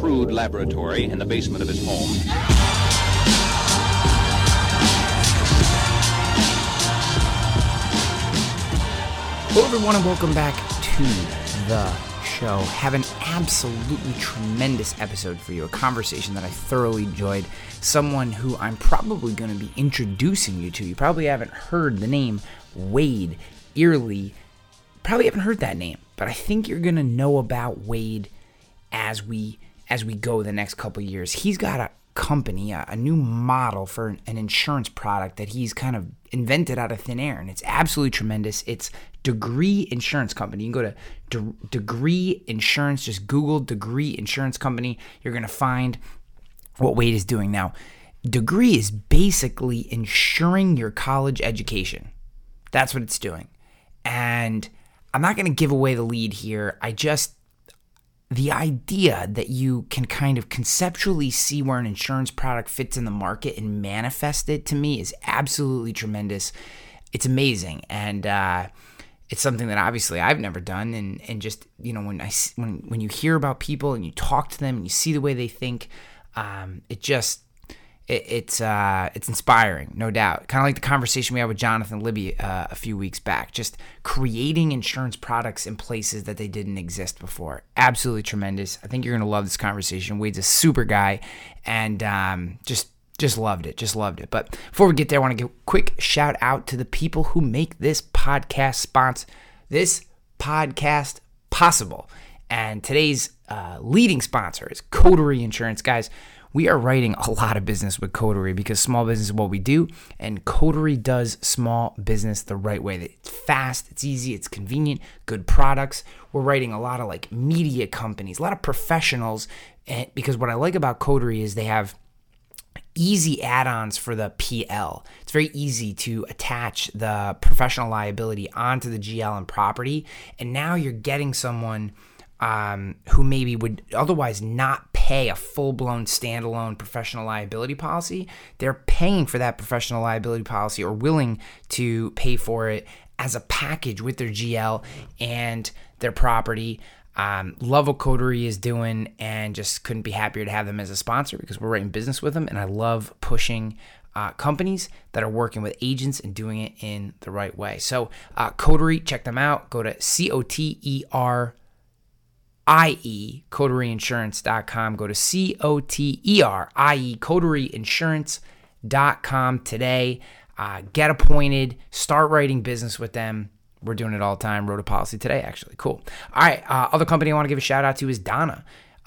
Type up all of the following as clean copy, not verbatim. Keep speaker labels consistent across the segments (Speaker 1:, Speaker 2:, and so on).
Speaker 1: crude laboratory in the basement of his home.
Speaker 2: Hello, everyone, and welcome back to the show. Have an absolutely tremendous episode for you, a conversation that I thoroughly enjoyed. Someone who I'm probably going to be introducing you to. You probably haven't heard the name Wade Early. Probably haven't heard that name, but I think you're going to know about Wade as we go the next couple of years. He's got a company, a new model for an insurance product that he's kind of invented out of thin air, and it's absolutely tremendous. It's Degree Insurance Company. You can go to Degree Insurance, just Google Degree Insurance Company. You're going to find what Wade is doing now. Degree is basically insuring your college education. That's what it's doing. And I'm not going to give away the lead here. The idea that you can kind of conceptually see where an insurance product fits in the market and manifest it, to me, is absolutely tremendous. It's amazing. And it's something that obviously I've never done. And just, you know, when you hear about people and you talk to them and you see the way they think, it's inspiring, no doubt. Kind of like the conversation we had with Jonathan Libby a few weeks back, just creating insurance products in places that they didn't exist before. Absolutely tremendous. I think you're going to love this conversation. Wade's a super guy, and just loved it. But before we get there, I want to give a quick shout out to the people who make this podcast possible. And today's leading sponsor is Coterie Insurance. Guys, we are writing a lot of business with Coterie because small business is what we do, and Coterie does small business the right way. It's fast, it's easy, it's convenient, good products. We're writing a lot of like media companies, a lot of professionals, because what I like about Coterie is they have easy add-ons for the PL. It's very easy to attach the professional liability onto the GL and property, and now you're getting someone who maybe would otherwise not pay a full-blown standalone professional liability policy. They're paying for that professional liability policy or willing to pay for it as a package with their GL and their property. Love what Coterie is doing, and just couldn't be happier to have them as a sponsor because we're writing business with them, and I love pushing companies that are working with agents and doing it in the right way. So Coterie, check them out. Go to COTERIE, Coterieinsurance.com. Go to COTERIE, Coterieinsurance.com today. Get appointed. Start writing business with them. We're doing it all the time. Wrote a policy today, actually. Cool. All right. Other company I want to give a shout out to is Donna.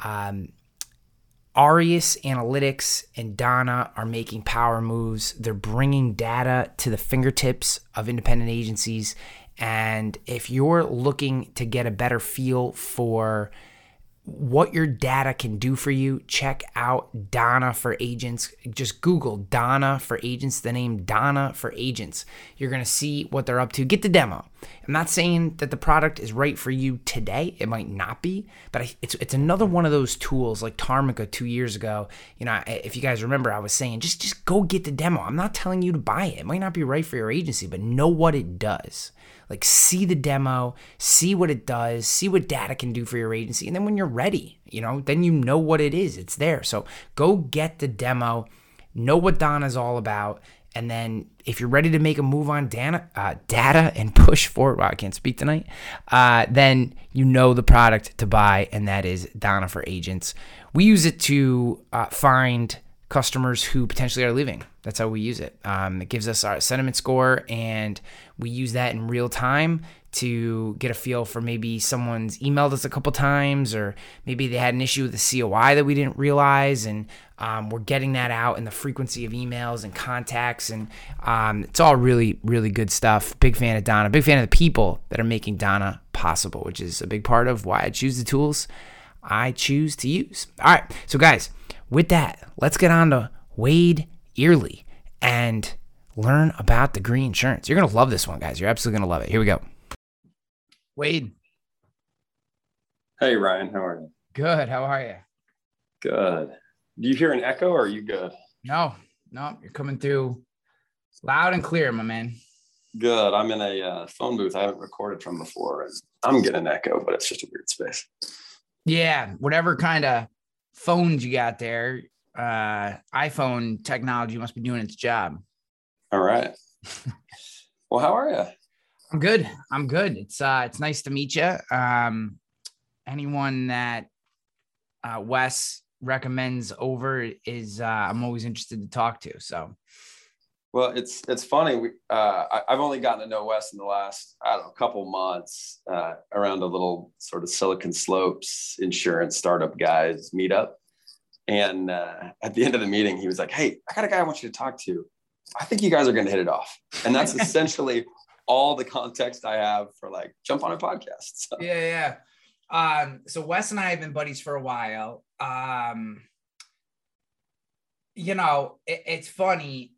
Speaker 2: Arius Analytics and Donna are making power moves. They're bringing data to the fingertips of independent agencies. And if you're looking to get a better feel for what your data can do for you, check out Donna for Agents. Just Google Donna for Agents, the name Donna for Agents. You're going to see what they're up to. Get the demo. I'm not saying that the product is right for you today. It might not be, but it's another one of those tools like Tarmica 2 years ago. You know, if you guys remember, I was saying just go get the demo. I'm not telling you to buy it. It might not be right for your agency, but know what it does. Like, see the demo, see what it does, see what data can do for your agency. And then when you're ready, you know, then you know what it is. It's there. So go get the demo, know what Donna's all about. And then if you're ready to make a move on data and push forward, wow, I can't speak tonight, then you know the product to buy, and that is Donna for Agents. We use it to find customers who potentially are leaving. That's how we use it. It gives us our sentiment score, and we use that in real time to get a feel for maybe someone's emailed us a couple times, or maybe they had an issue with the COI that we didn't realize, and we're getting that out in the frequency of emails and contacts, and it's all really, really good stuff. Big fan of Donna. Big fan of the people that are making Donna possible, which is a big part of why I choose the tools I choose to use. All right, so guys, with that, let's get on to Wade Early and learn about Degree Insurance. You're going to love this one, guys. You're absolutely going to love it. Here we go. Wade.
Speaker 3: Hey, Ryan. How are you?
Speaker 2: Good. How are you?
Speaker 3: Good. Do you hear an echo, or are you good?
Speaker 2: No, you're coming through loud and clear, my man.
Speaker 3: Good. I'm in a phone booth I haven't recorded from before, and I'm getting an echo, but it's just a weird space.
Speaker 2: Yeah, whatever kind of phones you got there. iPhone technology must be doing its job.
Speaker 3: All right. Well, how are you?
Speaker 2: I'm good. It's nice to meet you. Anyone that Wes recommends over is I'm always interested to talk to. So,
Speaker 3: well, it's funny. I've only gotten to know Wes in the last, I don't know, couple months around a little sort of Silicon Slopes insurance startup guys meetup. And at the end of the meeting, he was like, "Hey, I got a guy I want you to talk to. I think you guys are going to hit it off." And that's essentially all the context I have for like jump on a podcast. So.
Speaker 2: Yeah. So Wes and I have been buddies for a while. It's funny.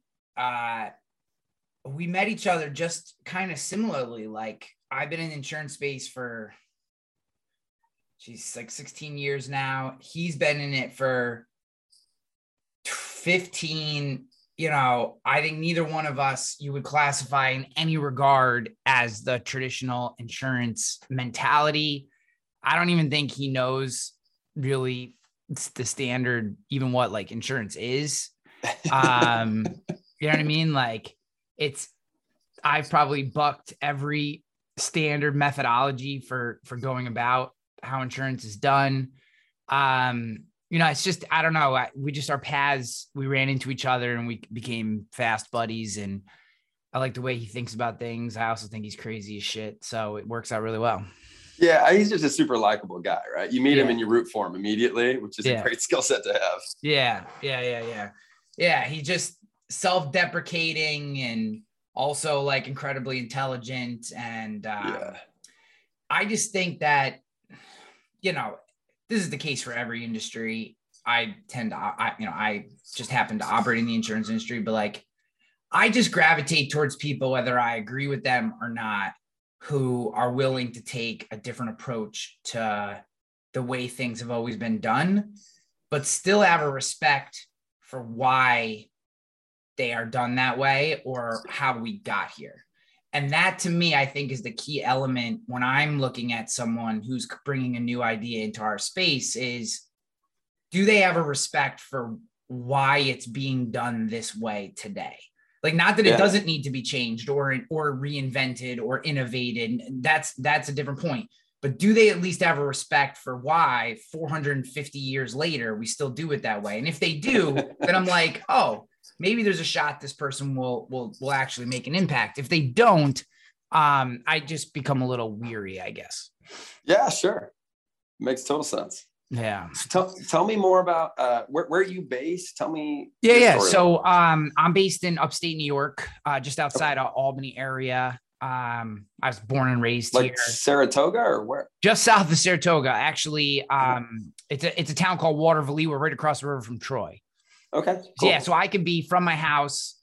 Speaker 2: We met each other just kind of similarly. Like I've been in the insurance space for, like 16 years now. He's been in it for 15. I think neither one of us you would classify in any regard as the traditional insurance mentality. I don't even think he knows really the standard, even what like insurance is. You know what I mean? Like I've probably bucked every standard methodology for going about how insurance is done. It's just, I don't know. Our paths, we ran into each other and we became fast buddies, and I like the way he thinks about things. I also think he's crazy as shit. So it works out really well.
Speaker 3: Yeah. He's just a super likable guy, right? You meet him and you root for him immediately, which is a great skill set to have.
Speaker 2: Yeah. He's just self-deprecating and also like incredibly intelligent. And I just think that, this is the case for every industry. I just happen to operate in the insurance industry, but like, I just gravitate towards people, whether I agree with them or not, who are willing to take a different approach to the way things have always been done, but still have a respect for why they are done that way or how we got here. And that to me, I think is the key element when I'm looking at someone who's bringing a new idea into our space is, do they have a respect for why it's being done this way today? Like, not that it doesn't need to be changed or reinvented or innovated. That's a different point. But do they at least have a respect for why 450 years later, we still do it that way? And if they do, then I'm like, oh, maybe there's a shot this person will actually make an impact. If they don't, I just become a little weary, I guess.
Speaker 3: Yeah, sure. Makes total sense.
Speaker 2: Yeah.
Speaker 3: Tell me more about where are you based? Tell me.
Speaker 2: Yeah. So I'm based in upstate New York, just outside of Albany area. I was born and raised
Speaker 3: like
Speaker 2: here.
Speaker 3: Saratoga or where?
Speaker 2: Just south of Saratoga. Actually, it's a town called Waterville. We're right across the river from Troy.
Speaker 3: Okay. Cool.
Speaker 2: Yeah. So I could be from my house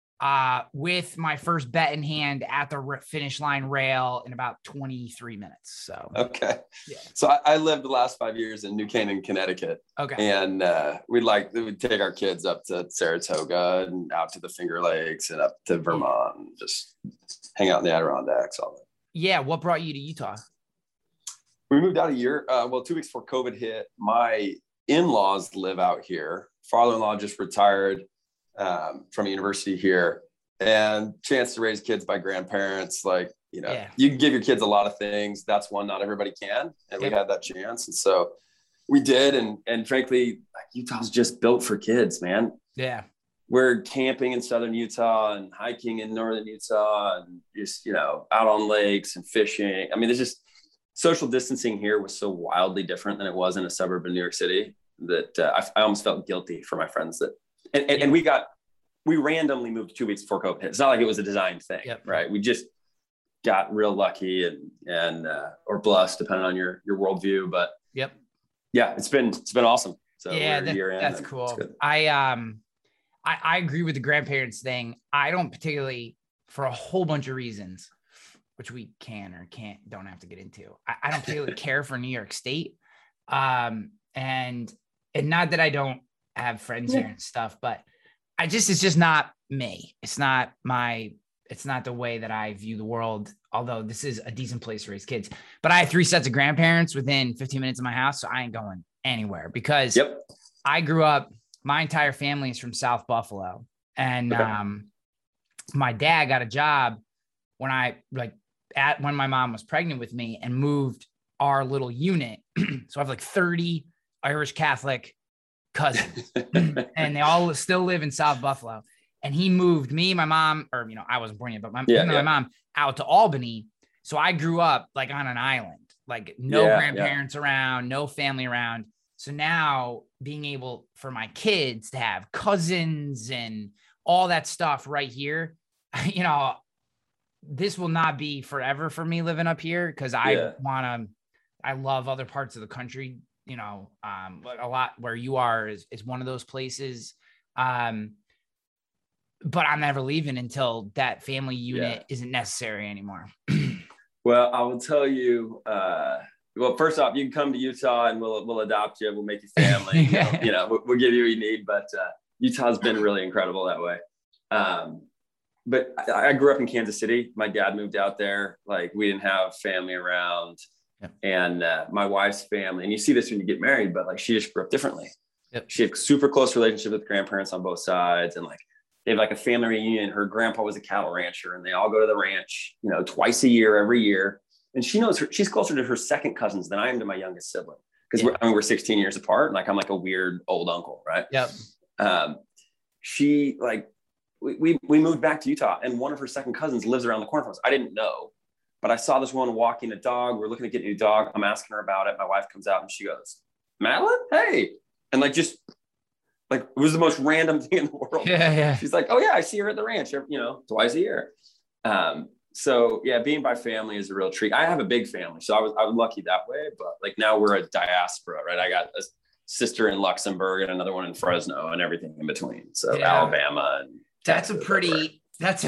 Speaker 2: with my first bet in hand at the finish line rail in about 23 minutes. So,
Speaker 3: okay.
Speaker 2: Yeah.
Speaker 3: So I lived the last 5 years in New Canaan, Connecticut.
Speaker 2: Okay.
Speaker 3: And we'd take our kids up to Saratoga and out to the Finger Lakes and up to Vermont and just hang out in the Adirondacks, all that.
Speaker 2: Yeah. What brought you to Utah?
Speaker 3: We moved out a year, 2 weeks before COVID hit. My in-laws live out here. Father-in-law just retired from a university here, and chance to raise kids by grandparents. Like, you can give your kids a lot of things. That's one not everybody can. And we had that chance. And so we did. And frankly, like, Utah's just built for kids, man.
Speaker 2: Yeah.
Speaker 3: We're camping in southern Utah and hiking in northern Utah and just, out on lakes and fishing. I mean, there's just social distancing here was so wildly different than it was in a suburb of New York City that I almost felt guilty for my friends that, and we randomly moved 2 weeks before COVID hit. It's not like it was a designed thing, right? We just got real lucky and or blessed, depending on your worldview. But it's been awesome. So
Speaker 2: that's cool. I agree with the grandparents thing. I don't particularly, for a whole bunch of reasons, which we don't have to get into. I don't particularly care for New York State, and not that I don't have friends here and stuff, but it's just not me. It's not the way that I view the world, although this is a decent place to raise kids. But I have 3 sets of grandparents within 15 minutes of my house, so I ain't going anywhere because
Speaker 3: Yep.
Speaker 2: I grew up, my entire family is from South Buffalo. And my dad got a job when when my mom was pregnant with me and moved our little unit. So I have like 30 Irish Catholic cousins and they all still live in South Buffalo. And he moved me, my mom, or, I wasn't born yet, but my mom out to Albany. So I grew up like on an island, like no grandparents around, no family around. So now being able for my kids to have cousins and all that stuff right here, this will not be forever for me living up here because I love other parts of the country, but a lot where you are is one of those places. But I'm never leaving until that family unit isn't necessary anymore.
Speaker 3: Well, I will tell you, well, first off, you can come to Utah and we'll adopt you. We'll make you family. We'll give you what you need. But Utah's been really incredible that way. But I grew up in Kansas City. My dad moved out there. Like we didn't have family around. Yep. And my wife's family, and you see this when you get married, but like she just grew up differently. Yep. She had a super close relationship with grandparents on both sides. And like they have like a family reunion. Her grandpa was a cattle rancher and they all go to the ranch, twice a year, every year. And she knows she's closer to her second cousins than I am to my youngest sibling. Because we're 16 years apart. And like, I'm like a weird old uncle. Right.
Speaker 2: Yep.
Speaker 3: She like, we moved back to Utah and one of her second cousins lives around the corner from us. I didn't know, but I saw this woman walking a dog. We're looking to get a new dog. I'm asking her about it. My wife comes out and she goes, Madeline, hey. And like, just like, it was the most random thing in the world.
Speaker 2: Yeah.
Speaker 3: She's like, oh yeah, I see her at the ranch, twice a year. So yeah, being by family is a real treat. I have a big family, so I was lucky that way. But like now we're a diaspora, right? I got a sister in Luxembourg and another one in Fresno and everything in between. So Alabama and
Speaker 2: that's a pretty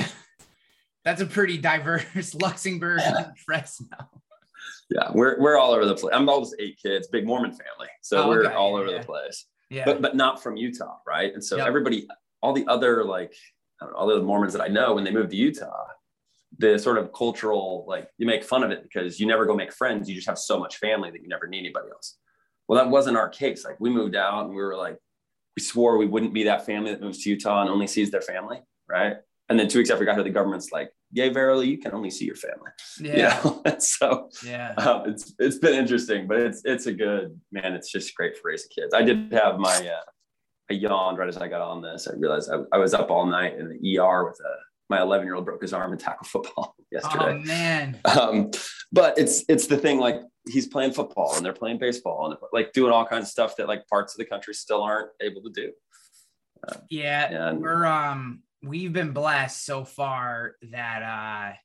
Speaker 2: diverse Luxembourg and Fresno.
Speaker 3: Yeah, we're all over the place. I'm almost 8 kids, big Mormon family, so we're all over the place. Yeah, but not from Utah, right? And so everybody, all the other all the Mormons that I know, when they moved to Utah, the sort of cultural, like you make fun of it because you never go make friends. You just have so much family that you never need anybody else. Well, that wasn't our case. Like we moved out and we were like, we swore we wouldn't be that family that moves to Utah and only sees their family. Right. And then 2 weeks after we got here, the government's like, yay, verily, you can only see your family.
Speaker 2: Yeah.
Speaker 3: So it's been interesting, but it's a good, man. It's just great for raising kids. I did have I yawned right as I got on this. I realized I was up all night in the ER with my 11-year-old broke his arm in tackle football yesterday.
Speaker 2: Oh man.
Speaker 3: But it's the thing, like he's playing football and they're playing baseball and like doing all kinds of stuff that like parts of the country still aren't able to do.
Speaker 2: We've been blessed so far that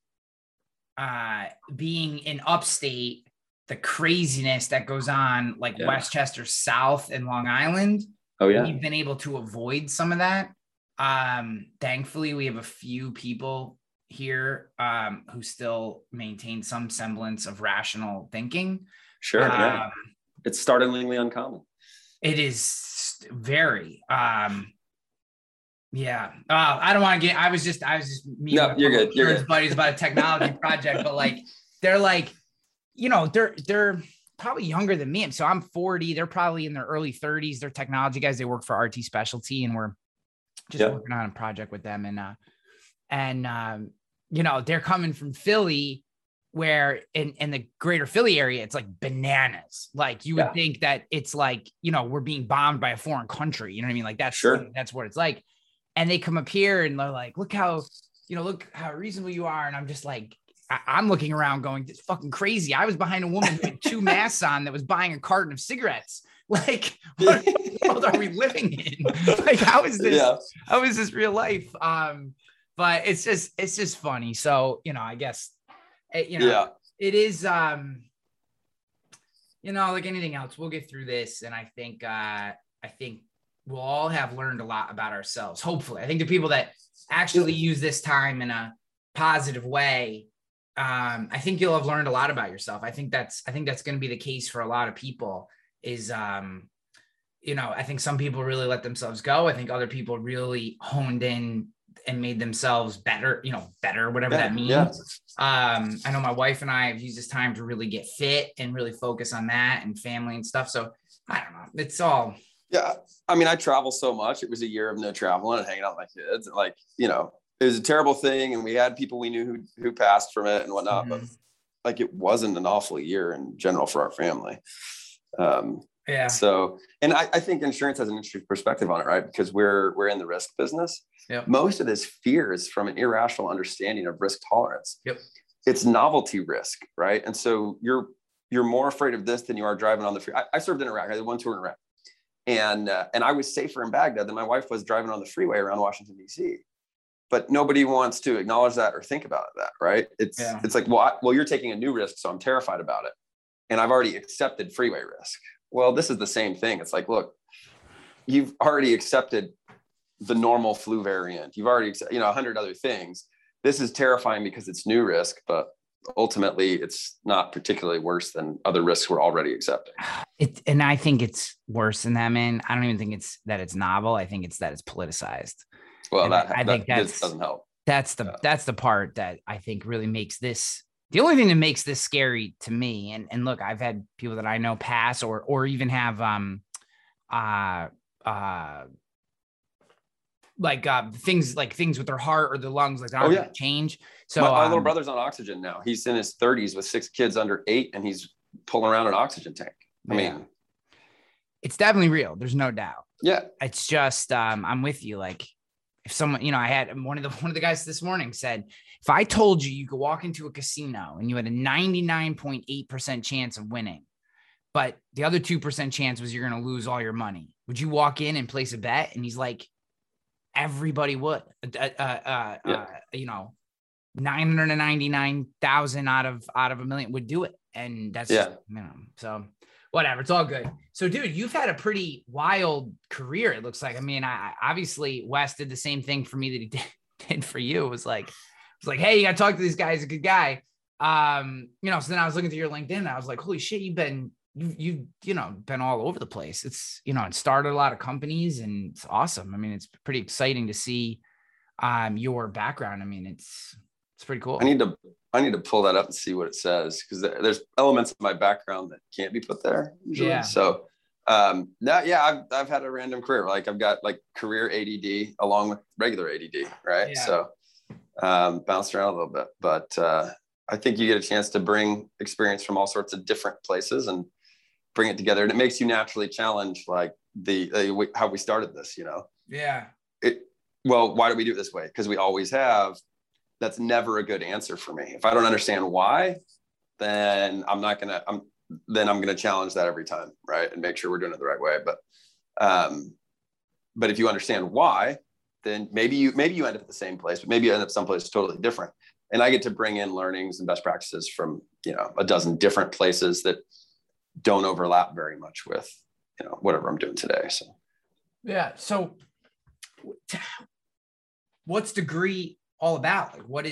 Speaker 2: being in upstate, the craziness that goes on like Westchester South and Long Island. Oh yeah. We've been able to avoid some of that. Thankfully we have a few people here who still maintain some semblance of rational thinking.
Speaker 3: Sure. It's startlingly uncommon.
Speaker 2: It is very I don't want to get I was just meeting
Speaker 3: you're good.
Speaker 2: buddies about a technology project, but like they're like, they're probably younger than me. So I'm 40, they're probably in their early 30s. They're technology guys. They work for RT Specialty and we're just working on a project with them. And they're coming from Philly where in the greater Philly area, it's like bananas. Like you would think that it's like, we're being bombed by a foreign country. You know what I mean? Like that's what it's like. And they come up here and they're like, look how reasonable you are. And I'm just like, I'm looking around going, this is fucking crazy. I was behind a woman with 2 masks on that was buying a carton of cigarettes. Like, what world are we living in? Like, how is this? How is this real life? But it's just funny. So, I guess, it is, like anything else, we'll get through this. And I think we'll all have learned a lot about ourselves. Hopefully, I think the people that actually use this time in a positive way, I think you'll have learned a lot about yourself. I think that's going to be the case for a lot of people is, I think some people really let themselves go. I think other people really honed in and made themselves better, whatever that means. Yeah. I know my wife and I have used this time to really get fit and really focus on that and family and stuff. So I don't know. It's all.
Speaker 3: Yeah. I mean, I travel so much. It was a year of no traveling and hanging out with my kids. Like, you know, it was a terrible thing. And we had people we knew who passed from it and whatnot, but like, it wasn't an awful year in general for our family.
Speaker 2: Yeah.
Speaker 3: So, and I think insurance has an interesting perspective on it, right? Because we're in the risk business.
Speaker 2: Yep.
Speaker 3: Most of this fear is from an irrational understanding of risk tolerance.
Speaker 2: Yep.
Speaker 3: It's novelty risk, right? And so you're more afraid of this than you are driving on the freeway. I served in Iraq. I did one tour in Iraq, and I was safer in Baghdad than my wife was driving on the freeway around Washington, D.C. But nobody wants to acknowledge that or think about that, right? It's like, well, you're taking a new risk, so I'm terrified about it, and I've already accepted freeway risk. Well, this is the same thing. It's like, look, you've already accepted the normal flu variant. You've already accepted, 100 other things. This is terrifying because it's new risk, but ultimately it's not particularly worse than other risks we're already accepting.
Speaker 4: And I think it's worse than that, man. I don't even think it's that it's novel. I think it's that it's politicized.
Speaker 3: Well,
Speaker 4: I think that
Speaker 3: doesn't help.
Speaker 4: That's the part that I think really makes this. The only thing that makes this scary to me, and look, I've had people that I know pass or even have things with their heart or their lungs, like they're not change. So
Speaker 3: my little brother's on oxygen now. He's in his 30s with 6 kids under 8, and he's pulling around an oxygen tank. I mean,
Speaker 4: it's definitely real. There's no doubt.
Speaker 3: Yeah.
Speaker 4: It's just I'm with you. Like, if someone, I had one of the guys this morning said, if I told you could walk into a casino and you had a 99.8% chance of winning, but the other 2% chance was you're going to lose all your money, would you walk in and place a bet? And he's like, everybody would. 999,000 out of a million would do it. And that's so whatever. It's all good. So, dude, you've had a pretty wild career, it looks like. I mean, I obviously Wes did the same thing for me that he did for you. It was like, hey, you got to talk to this guy. He's a good guy. So then I was looking through your LinkedIn and I was like, holy shit, you've been all over the place. It's, and started a lot of companies, and it's awesome. I mean, it's pretty exciting to see your background. I mean, it's pretty cool. I
Speaker 3: need to pull that up and see what it says, because there's elements of my background that can't be put there usually. Yeah. So I've had a random career. Like, I've got like career ADD along with regular ADD, right? Yeah. So bounced around a little bit, but I think you get a chance to bring experience from all sorts of different places and bring it together, and it makes you naturally challenge like how we started this.
Speaker 4: Yeah.
Speaker 3: Well, why do we do it this way? Because we always have. That's never a good answer for me. If I don't understand why, then I'm going to challenge that every time, right? And make sure we're doing it the right way. But if you understand why, then maybe you end up at the same place, but maybe you end up someplace totally different. And I get to bring in learnings and best practices from, a dozen different places that don't overlap very much with, whatever I'm doing today. So,
Speaker 2: yeah. So what's Degree all about? Like,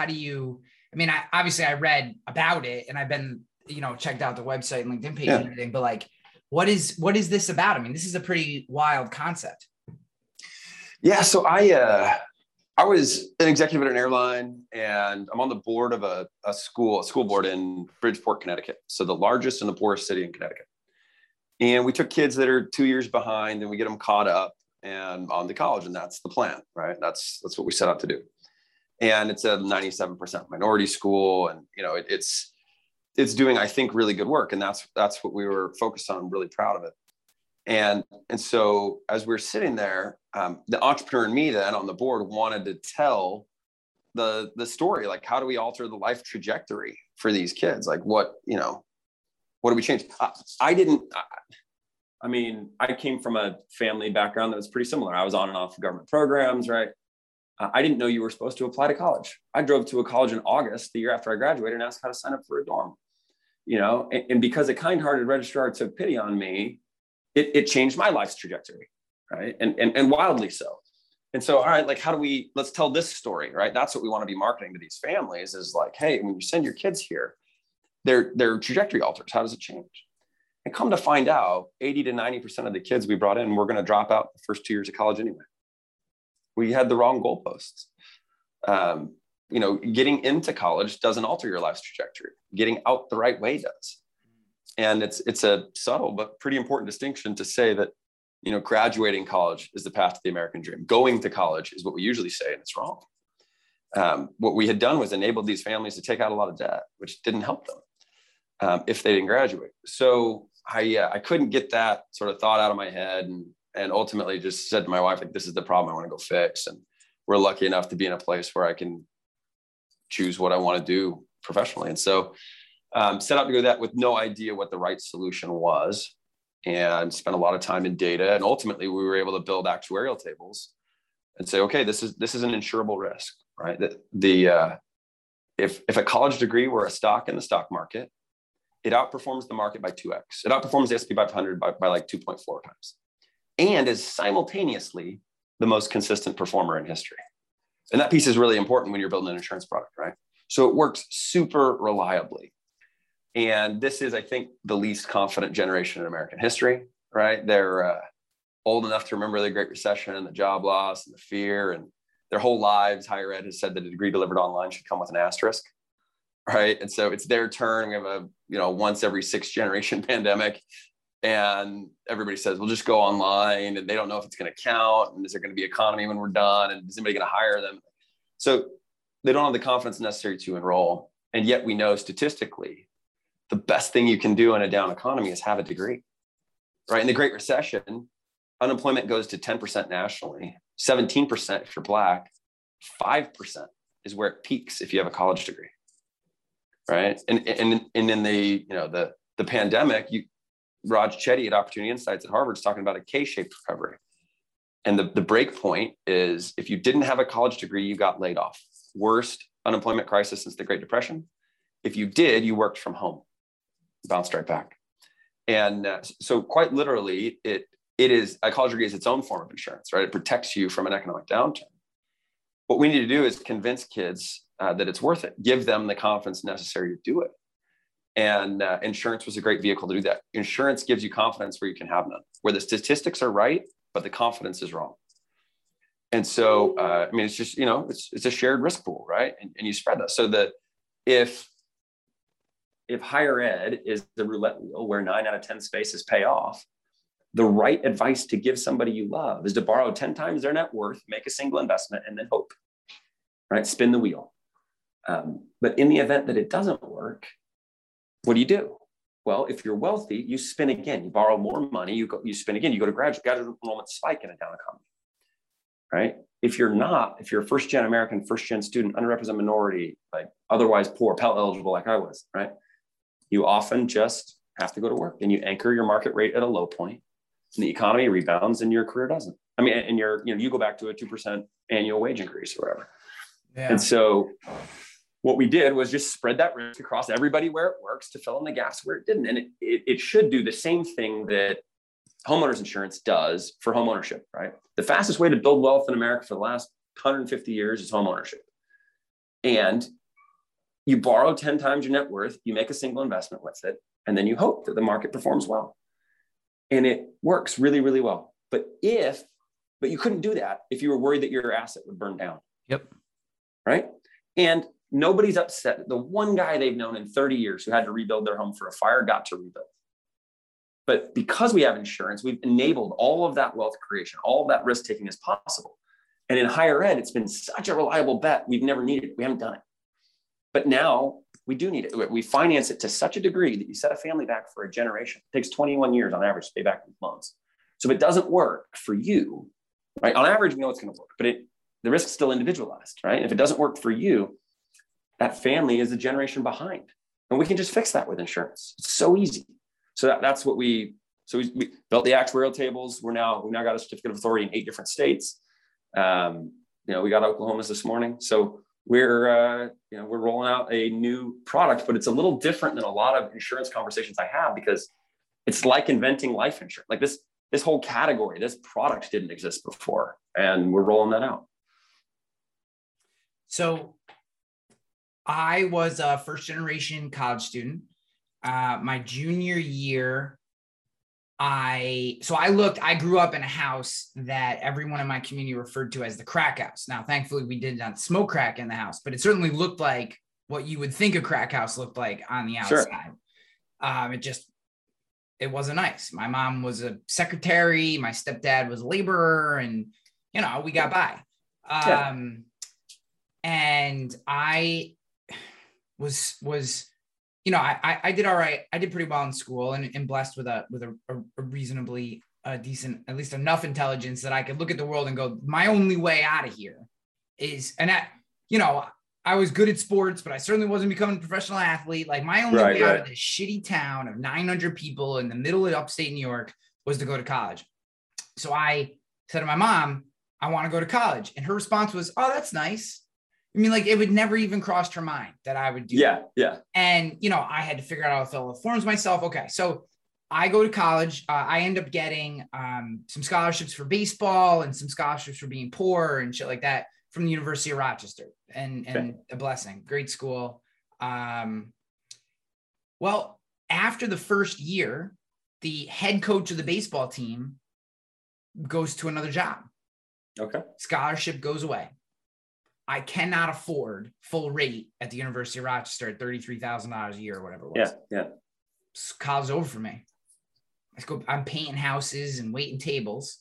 Speaker 2: I read about it, and I've been, checked out the website and LinkedIn page and everything, but like, what is this about? I mean, this is a pretty wild concept.
Speaker 3: Yeah. So I was an executive at an airline, and I'm on the board of a school board in Bridgeport, Connecticut. So the largest and the poorest city in Connecticut. And we took kids that are 2 years behind, and we get them caught up and on to college. And that's the plan, right? That's what we set out to do. And it's a 97% minority school. And, it's doing, I think, really good work. And that's what we were focused on. I'm really proud of it. And so as we're sitting there, the entrepreneur in me then on the board wanted to tell the story, like, how do we alter the life trajectory for these kids? Like, what do we change? I came from a family background that was pretty similar. I was on and off government programs, right? I didn't know you were supposed to apply to college. I drove to a college in August, the year after I graduated, and asked how to sign up for a dorm, and because a kind-hearted registrar took pity on me, it changed my life's trajectory, right? And wildly so. And so, all right, like, let's tell this story, right? That's what we want to be marketing to these families, is like, hey, when you send your kids here, their trajectory alters. How does it change? And come to find out, 80 to 90% of the kids we brought in were going to drop out the first 2 years of college anyway. We had the wrong goalposts. Getting into college doesn't alter your life's trajectory. Getting out the right way does. And it's a subtle but pretty important distinction to say that, graduating college is the path to the American dream. Going to college is what we usually say, and it's wrong. What we had done was enabled these families to take out a lot of debt, which didn't help them if they didn't graduate. So I couldn't get that sort of thought out of my head, and ultimately just said to my wife, like, this is the problem I want to go fix. And we're lucky enough to be in a place where I can choose what I want to do professionally. And so set out to go that with no idea what the right solution was, and spent a lot of time in data. And ultimately we were able to build actuarial tables and say, okay, this is an insurable risk, right? If a college degree were a stock in the stock market, it outperforms the market by 2x. It outperforms the S&P 500 by like 2.4 times, and is simultaneously the most consistent performer in history. And that piece is really important when you're building an insurance product, right? So it works super reliably. And this is, I think, the least confident generation in American history, right? They're old enough to remember the Great Recession and the job loss and the fear, and their whole lives, higher ed has said that a degree delivered online should come with an asterisk, right? And so it's their turn. We have a, once every 6 generation pandemic, and everybody says, we'll just go online, and they don't know if it's going to count, and is there going to be economy when we're done, and is anybody going to hire them? So they don't have the confidence necessary to enroll. And yet we know statistically, the best thing you can do in a down economy is have a degree, right? In the Great Recession, unemployment goes to 10% nationally, 17% if you're Black, 5% is where it peaks if you have a college degree, right? And in the pandemic, Raj Chetty at Opportunity Insights at Harvard is talking about a K-shaped recovery. And the break point is if you didn't have a college degree, you got laid off. Worst unemployment crisis since the Great Depression. If you did, you worked from home, bounced right back. And so quite literally, it is, a college degree is its own form of insurance, right? It protects you from an economic downturn. What we need to do is convince kids that it's worth it, give them the confidence necessary to do it. And insurance was a great vehicle to do that. Insurance gives you confidence where you can have none, where the statistics are right, but the confidence is wrong. And so, it's just, it's a shared risk pool, right? And you spread that. So that if higher ed is the roulette wheel where 9 out of 10 spaces pay off, the right advice to give somebody you love is to borrow 10 times their net worth, make a single investment, and then hope, right? Spin the wheel. But in the event that it doesn't work, what do? Well, if you're wealthy, you spin again. You borrow more money, you spin again. You go to graduate enrollment spike in a down economy, right? If you're a first-gen American, first-gen student, underrepresented minority, like otherwise poor, Pell eligible like I was, right? You often just have to go to work, and you anchor your market rate at a low point, and the economy rebounds and your career doesn't. And you go back to a 2% annual wage increase or whatever. Yeah. And so what we did was just spread that risk across everybody where it works to fill in the gaps where it didn't. And it should do the same thing that homeowners insurance does for homeownership, right? The fastest way to build wealth in America for the last 150 years is homeownership. And you borrow 10 times your net worth, you make a single investment with it, and then you hope that the market performs well. And it works really, really well. But you couldn't do that if you were worried that your asset would burn down.
Speaker 4: Yep.
Speaker 3: Right? And nobody's upset. The one guy they've known in 30 years who had to rebuild their home for a fire got to rebuild. But because we have insurance, we've enabled all of that wealth creation, all of that risk taking as possible. And in higher ed, it's been such a reliable bet. We've never needed it. We haven't done it. But now we do need it. We finance it to such a degree that you set a family back for a generation. It takes 21 years on average to pay back these loans. So if it doesn't work for you, right? On average, we know it's going to work, but the risk is still individualized, right? And if it doesn't work for you, that family is a generation behind. And we can just fix that with insurance. It's so easy. So that's what we built the actuarial tables. We've now got a certificate of authority in 8 different states. We got Oklahoma's this morning. So we're rolling out a new product, but it's a little different than a lot of insurance conversations I have, because it's like inventing life insurance. Like this whole category, this product didn't exist before, and we're rolling that out.
Speaker 4: So I was a first generation college student. My junior year, I grew up in a house that everyone in my community referred to as the crack house. Now, thankfully, we did not smoke crack in the house, but it certainly looked like what you would think a crack house looked like on the outside. Sure. It just it wasn't nice. My mom was a secretary. My stepdad was a laborer, and, you know, we got by. And I was, you know, I did all right. I did pretty well in school, and blessed with a reasonably decent, at least enough intelligence that I could look at the world and go, my only way out of here is, and I, you know, I was good at sports, but I certainly wasn't becoming a professional athlete. Like, my only way out of this shitty town of 900 people in the middle of upstate New York was to go to college. So I said to my mom, I want to go to college. And her response was, oh, that's nice. I mean, like, it would never even crossed her mind that I would do that.
Speaker 3: Yeah.
Speaker 4: And, you know, I had to figure out how to fill the forms myself. Okay. So I go to college. I end up getting some scholarships for baseball and some scholarships for being poor and shit like that from the University of Rochester, and a blessing, great school. Well, after the first year, the head coach of the baseball team goes to another job.
Speaker 3: Okay. Scholarship
Speaker 4: goes away. I cannot afford full rate at the University of Rochester at $33,000 a year or whatever it was.
Speaker 3: Yeah.
Speaker 4: College over for me. I'm painting houses and waiting tables.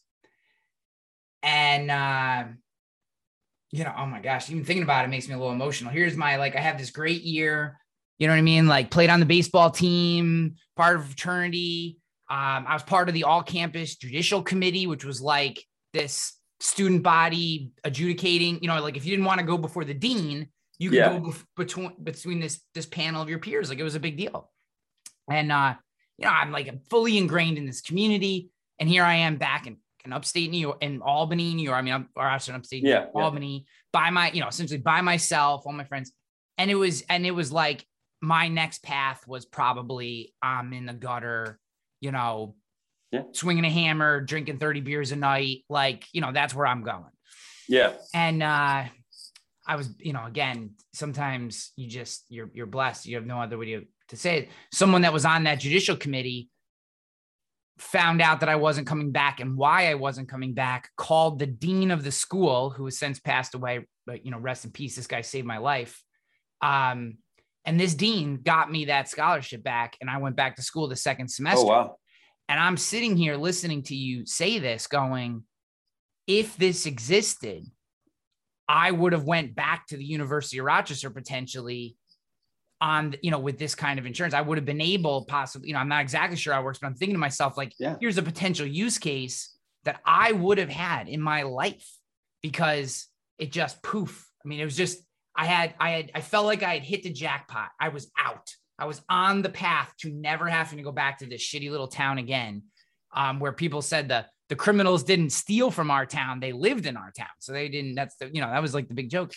Speaker 4: And, you know, oh my gosh, even thinking about it makes me a little emotional. Here's my, like, I have this great year, you know what I mean? Like, played on the baseball team, part of a fraternity. I was part of the all campus judicial committee, which was like this student body adjudicating, you know, like, if you didn't want to go before the dean, you could go between this panel of your peers. Like, it was a big deal. And, you know, I'm like, I'm fully ingrained in this community. And here I am back in upstate New York, in Albany, New York. I mean, or actually upstate New York, Albany, essentially by myself, all my friends. And it was like, my next path was probably, I'm in the gutter, you know, swinging a hammer, drinking 30 beers a night. Like, you know, that's where I'm going.
Speaker 3: Yeah.
Speaker 4: And, I was, you know, again, sometimes you're blessed. You have no other way to say it. Someone that was on that judicial committee found out that I wasn't coming back and why I wasn't coming back, called the dean of the school, who has since passed away, but, you know, rest in peace. This guy saved my life. And this dean got me that scholarship back, and I went back to school the second semester.
Speaker 3: Oh, wow.
Speaker 4: And I'm sitting here listening to you say this going, if this existed, I would have went back to the University of Rochester potentially on, you know, with this kind of insurance. I would have been able possibly, you know, I'm not exactly sure how it works, but I'm thinking to myself, like, here's a potential use case that I would have had in my life, because it just poof. I mean, it was just, I felt like I had hit the jackpot. I was out. I was on the path to never having to go back to this shitty little town again, where people said the criminals didn't steal from our town. They lived in our town. So they didn't, that was like the big joke.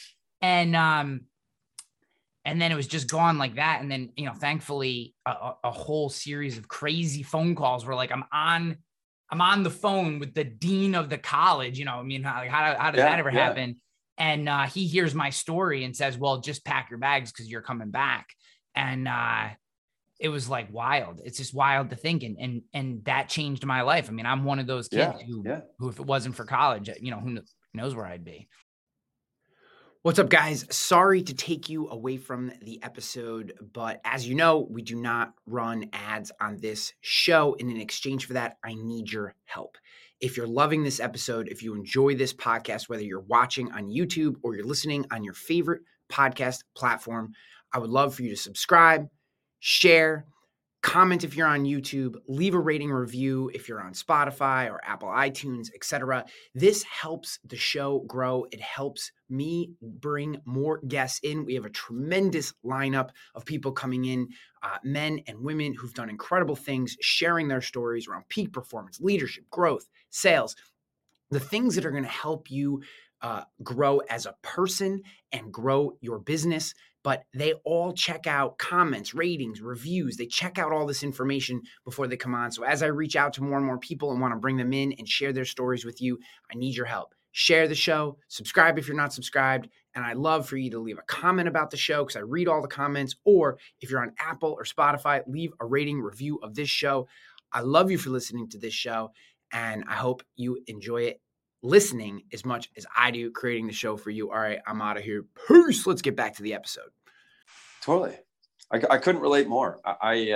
Speaker 4: And then it was just gone like that. And then, you know, thankfully a whole series of crazy phone calls were like, I'm on the phone with the dean of the college, you know, I mean, how does that ever happen? And he hears my story and says, well, just pack your bags because you're coming back. And it was like wild. It's just wild to think. And that changed my life. I mean, I'm one of those kids who, if it wasn't for college, you know, who knows where I'd be.
Speaker 2: What's up, guys? Sorry to take you away from the episode, but as you know, we do not run ads on this show. And in exchange for that, I need your help. If you're loving this episode, if you enjoy this podcast, whether you're watching on YouTube or you're listening on your favorite podcast platform, I would love for you to subscribe, share, comment if you're on YouTube, leave a rating or review if you're on Spotify or Apple iTunes, etc. This helps the show grow. It helps me bring more guests in. We have a tremendous lineup of people coming in, men and women who've done incredible things, sharing their stories around peak performance, leadership, growth, sales, the things that are going to help you grow as a person and grow your business. But they all check out comments, ratings, reviews. They check out all this information before they come on. So as I reach out to more and more people and want to bring them in and share their stories with you, I need your help. Share the show, subscribe if you're not subscribed, and I'd love for you to leave a comment about the show because I read all the comments, or if you're on Apple or Spotify, leave a rating review of this show. I love you for listening to this show, and I hope you enjoy it listening as much as I do creating the show for you. All right, I'm out of here. Peace. Let's get back to the episode.
Speaker 3: Totally. I couldn't relate more. I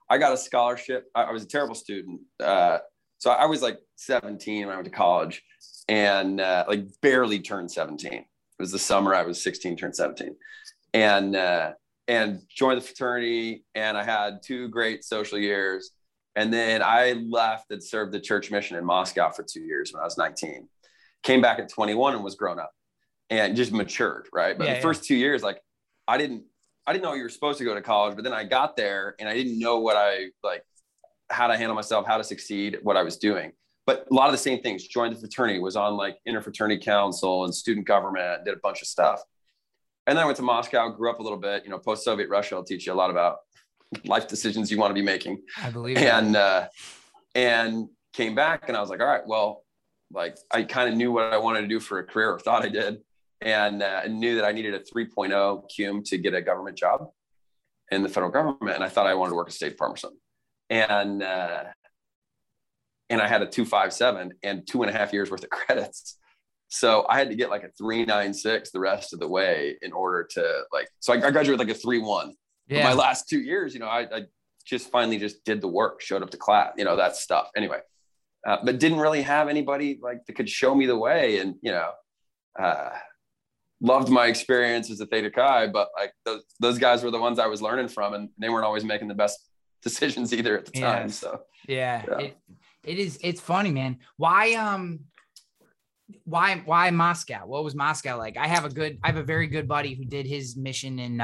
Speaker 3: I got a scholarship. I was a terrible student. So I was like 17 when I went to college, and like barely turned 17. It was the summer I was 16, turned 17, and joined the fraternity. And I had 2 great social years. And then I left and served the church mission in Moscow for 2 years when I was 19. Came back at 21 and was grown up and just matured, right? But the first 2 years, like I didn't know you were supposed to go to college, but then I got there and I didn't know what how to handle myself, how to succeed, what I was doing. But a lot of the same things. Joined the fraternity, was on like interfraternity council and student government, did a bunch of stuff. And then I went to Moscow, grew up a little bit. Post-Soviet Russia will teach you a lot about life decisions you want to be making.
Speaker 4: I believe
Speaker 3: and came back, and I was like, all right, well, like I kind of knew what I wanted to do for a career, or thought I did, and knew that I needed a 3.0 cum to get a government job in the federal government. And I thought I wanted to work at State Department or something. And I had a 2.57 and 2.5 years worth of credits. So I had to get like a 3.96 the rest of the way in order to so I graduated like a 3.1. Yeah. My last 2 years, I just finally just did the work, showed up to class, that stuff anyway, but didn't really have anybody like that could show me the way. And, loved my experience as a Theta Chi, but like those guys were the ones I was learning from, and they weren't always making the best decisions either at the time. So it's funny, man. Why
Speaker 4: Moscow? What was Moscow like? I have a very good buddy who did his mission in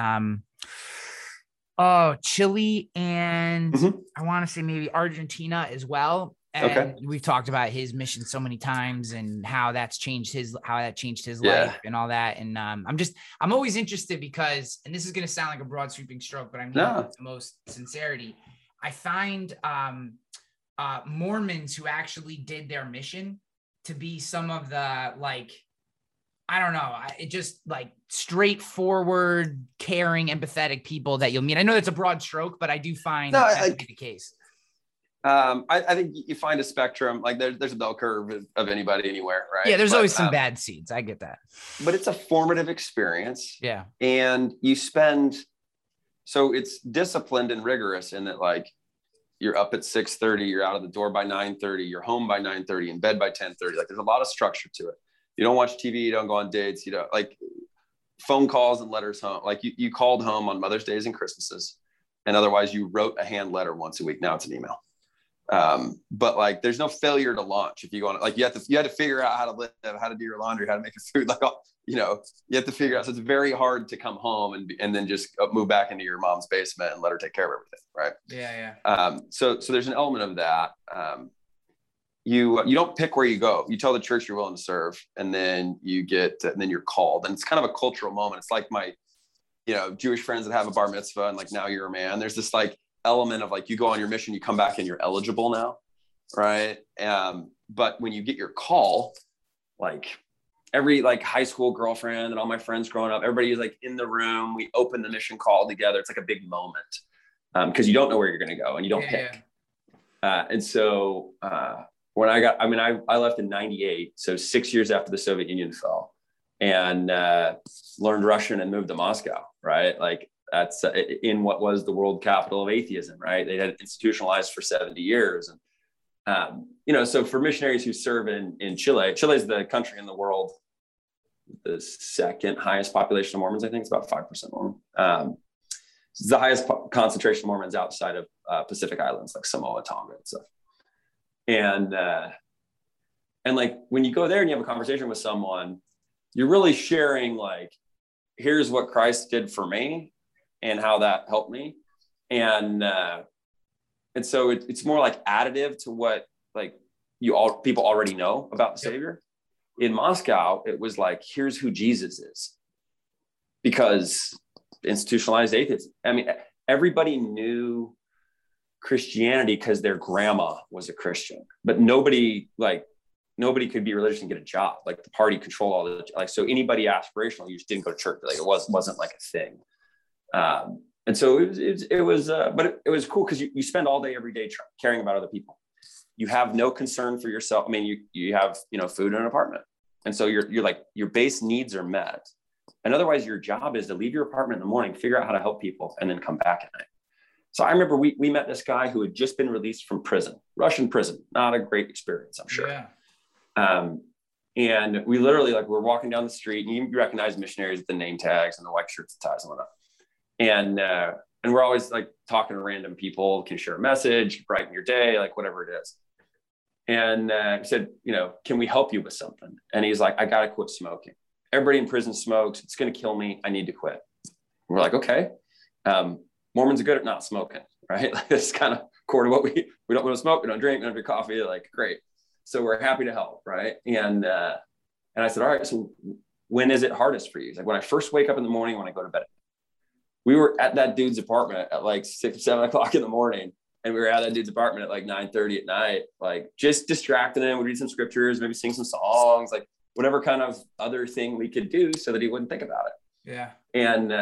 Speaker 4: Chile, and I want to say maybe Argentina as well. And we've talked about his mission so many times and how that changed his life and all that. And I'm always interested because, and this is going to sound like a broad sweeping stroke, but I'm with the most sincerity. I find Mormons who actually did their mission to be some of the I don't know, it just like straightforward, caring, empathetic people that you'll meet. I know that's a broad stroke, but I do find that to be the case.
Speaker 3: I think you find a spectrum. Like there's a bell curve of anybody anywhere, right?
Speaker 4: Yeah, there's always some bad seeds. I get that.
Speaker 3: But it's a formative experience.
Speaker 4: Yeah.
Speaker 3: And so it's disciplined and rigorous in that, like, you're up at 6:30, you're out of the door by 9:30, you're home by 9:30, in bed by 10:30. Like there's a lot of structure to it. You don't watch TV, you don't go on dates, you don't like phone calls and letters home. Like you called home on Mother's Days and Christmases, and otherwise you wrote a hand letter once a week. Now it's an email. But like, there's no failure to launch. If you go on, like you had to figure out how to live, how to do your laundry, how to make your food, like, you have to figure out. So it's very hard to come home and then just move back into your mom's basement and let her take care of everything. Right.
Speaker 4: Yeah.
Speaker 3: So there's an element of that. You don't pick where you go. You tell the church you're willing to serve, and then and then you're called. And it's kind of a cultural moment. It's like my, Jewish friends that have a bar mitzvah and like, now you're a man. There's this like element of like, you go on your mission, you come back and you're eligible now. Right. But when you get your call, like every like high school girlfriend and all my friends growing up, everybody is like in the room. We open the mission call together. It's like a big moment. Cause you don't know where you're going to go and you don't pick. And so, when I left in 98. So 6 years after the Soviet Union fell, and learned Russian and moved to Moscow, right? Like that's in what was the world capital of atheism, right? They had institutionalized for 70 years. And, so for missionaries who serve in Chile, Chile is the country in the world, the second highest population of Mormons. I think it's about 5% Mormon. It's the highest concentration of Mormons outside of Pacific Islands, like Samoa, Tonga and stuff. And like when you go there and you have a conversation with someone, you're really sharing like, here's what Christ did for me and how that helped me. And so it's more like additive to what like people already know about the Savior. In Moscow, it was like, here's who Jesus is, because institutionalized atheism. I mean, everybody knew Christianity because their grandma was a Christian, but nobody could be religious and get a job. Like the party controlled all the, like, so anybody aspirational, you just didn't go to church. Like it wasn't like a thing. And so it was cool because you spend all day, every day caring about other people. You have no concern for yourself. I mean, you have, food and an apartment. And so you're like, your base needs are met. And otherwise your job is to leave your apartment in the morning, figure out how to help people, and then come back at night. So I remember we met this guy who had just been released from prison, Russian prison, not a great experience, I'm sure.
Speaker 4: Yeah.
Speaker 3: And we literally, like, we're walking down the street, and you recognize missionaries with the name tags and the white shirts and ties and whatnot. And we're always like talking to random people, can share a message, brighten your day, like whatever it is. And he said, can we help you with something? And he's like, I got to quit smoking. Everybody in prison smokes. It's going to kill me. I need to quit. And we're like, okay. Mormons are good at not smoking, right? Like, it's kind of core to what we don't want to smoke. We don't drink. We don't drink coffee. Like, great. So we're happy to help. Right. And I said, all right, so when is it hardest for you? He's like, when I first wake up in the morning, when I go to bed. We were at that dude's apartment at like 6, 7 o'clock in the morning. And we were at that dude's apartment at like 9:30 at night, like just distracting him. We'd read some scriptures, maybe sing some songs, like whatever kind of other thing we could do so that he wouldn't think about it.
Speaker 4: Yeah.
Speaker 3: And,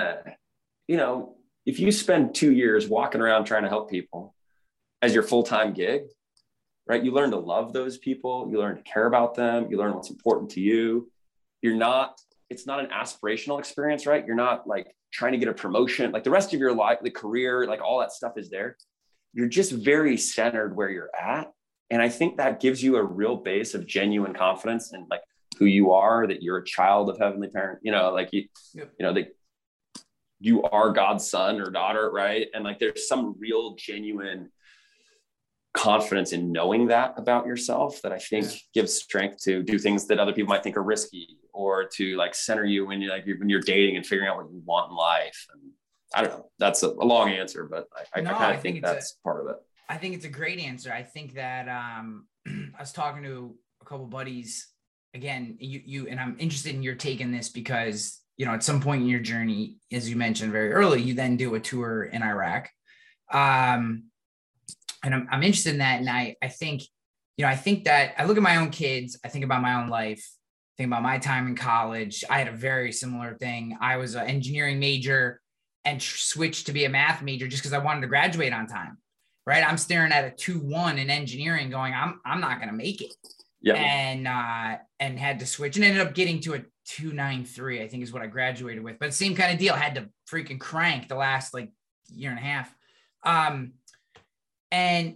Speaker 3: if you spend 2 years walking around trying to help people as your full-time gig, right? You learn to love those people. You learn to care about them. You learn what's important to you. It's not an aspirational experience, right? You're not like trying to get a promotion, like the rest of your life, the career, like all that stuff is there. You're just very centered where you're at. And I think that gives you a real base of genuine confidence in like who you are, that you're a child of Heavenly Parent, that you are God's son or daughter, right? And like, there's some real genuine confidence in knowing that about yourself that I think gives strength to do things that other people might think are risky, or to like center you when you're dating and figuring out what you want in life. And I don't know, that's a long answer, but I kind of think that's part of it.
Speaker 4: I think it's a great answer. I think that I was talking to a couple of buddies, again, you and I'm interested in your take in this because, at some point in your journey, as you mentioned very early, you then do a tour in Iraq. And I'm interested in that. And I think that I look at my own kids, I think about my own life, think about my time in college. I had a very similar thing. I was an engineering major and switched to be a math major just because I wanted to graduate on time, right? I'm staring at a 2.1 in engineering going, I'm not going to make it. Yeah. And had to switch and ended up getting to a 2.93, I think is what I graduated with, but same kind of deal. I had to freaking crank the last like year and a half. And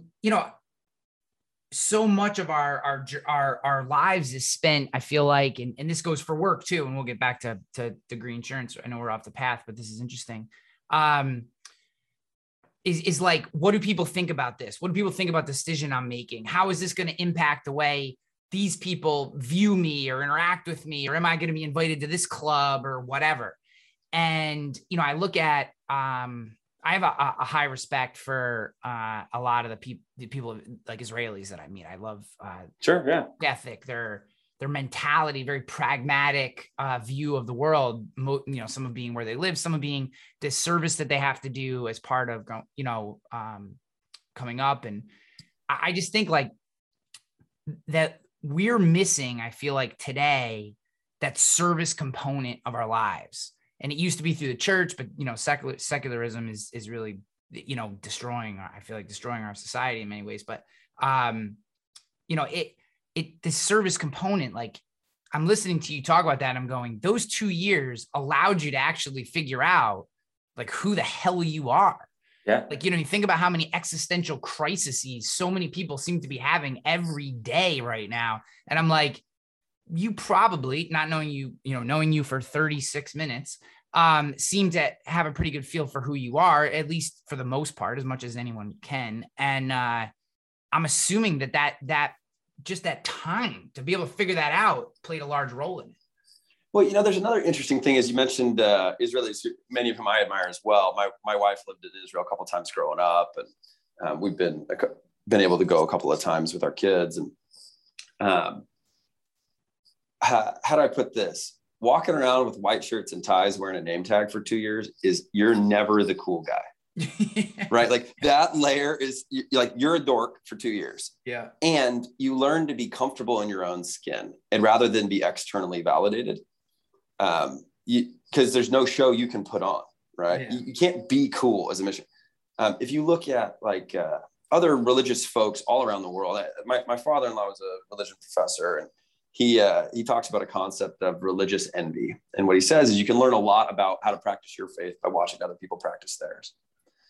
Speaker 4: so much of our lives is spent, I feel like, and this goes for work too. And we'll get back to degree insurance. I know we're off the path, but this is interesting. Is like, what do people think about this? What do people think about the decision I'm making? How is this going to impact the way these people view me or interact with me? Or am I going to be invited to this club or whatever? And, I look at, I have a high respect for a lot of the people like Israelis that I meet. I love ethic, their mentality, very pragmatic view of the world. Some of being where they live, some of being the service that they have to do as part of coming up. And I just think like that we're missing, I feel like today, that service component of our lives. And it used to be through the church, but secularism is really, destroying our society in many ways. But the service component, like I'm listening to you talk about that, and I'm going, those 2 years allowed you to actually figure out like who the hell you are.
Speaker 3: Yeah.
Speaker 4: Like, you think about how many existential crises so many people seem to be having every day right now. And I'm like, you probably, not knowing you for 36 minutes, seem to have a pretty good feel for who you are, at least for the most part, as much as anyone can. And I'm assuming that just that time to be able to figure that out played a large role in it.
Speaker 3: Well, there's another interesting thing, as you mentioned, Israelis, many of whom I admire as well. My wife lived in Israel a couple of times growing up, and we've been able to go a couple of times with our kids. And how do I put this? Walking around with white shirts and ties, wearing a name tag for 2 years you're never the cool guy, right? Like that layer is you're a dork for 2 years.
Speaker 4: Yeah.
Speaker 3: And you learn to be comfortable in your own skin, and rather than be externally validated, because there's no show you can put on, right? Yeah. You can't be cool as a mission. If you look at other religious folks all around the world, my father-in-law was a religion professor, and he talks about a concept of religious envy. And what he says is you can learn a lot about how to practice your faith by watching other people practice theirs.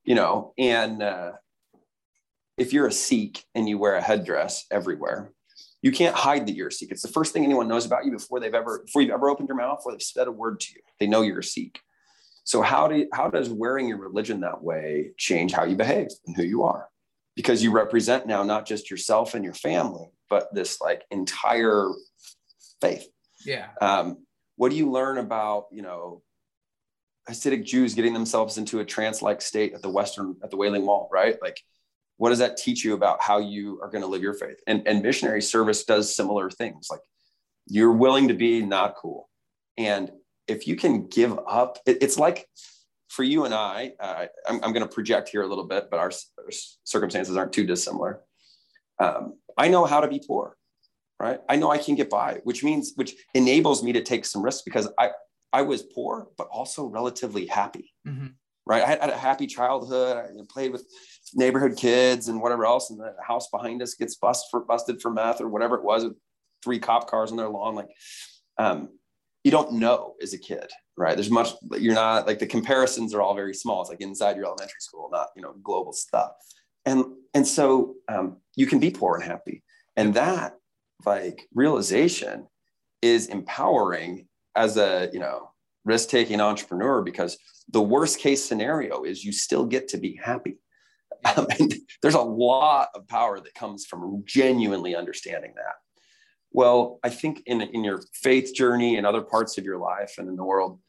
Speaker 3: and if you're a Sikh and you wear a headdress everywhere, you can't hide that you're a Sikh. It's the first thing anyone knows about you before you've ever opened your mouth, before they've said a word to you. They know you're a Sikh. So how does wearing your religion that way change how you behave and who you are? Because you represent now not just yourself and your family, but this like entire faith.
Speaker 4: Yeah.
Speaker 3: What do you learn about, Hasidic Jews getting themselves into a trance-like state at the Wailing Wall, right? Like, what does that teach you about how you are going to live your faith? And missionary service does similar things. Like, you're willing to be not cool. And if you can give up, it's like for you and I'm going to project here a little bit, but our circumstances aren't too dissimilar. I know how to be poor, right? I know I can get by, which enables me to take some risks because I was poor, but also relatively happy, right? I had a happy childhood. I played with neighborhood kids and whatever else. And the house behind us gets busted for meth or whatever it was, with 3 cop cars on their lawn. Like, you don't know as a kid, right? You're not like, the comparisons are all very small. It's like inside your elementary school, not, global stuff. And so you can be poor and happy. And that like realization is empowering as a, risk-taking entrepreneur, because the worst case scenario is you still get to be happy. And there's a lot of power that comes from genuinely understanding that. Well, I think in your faith journey and other parts of your life and in the world,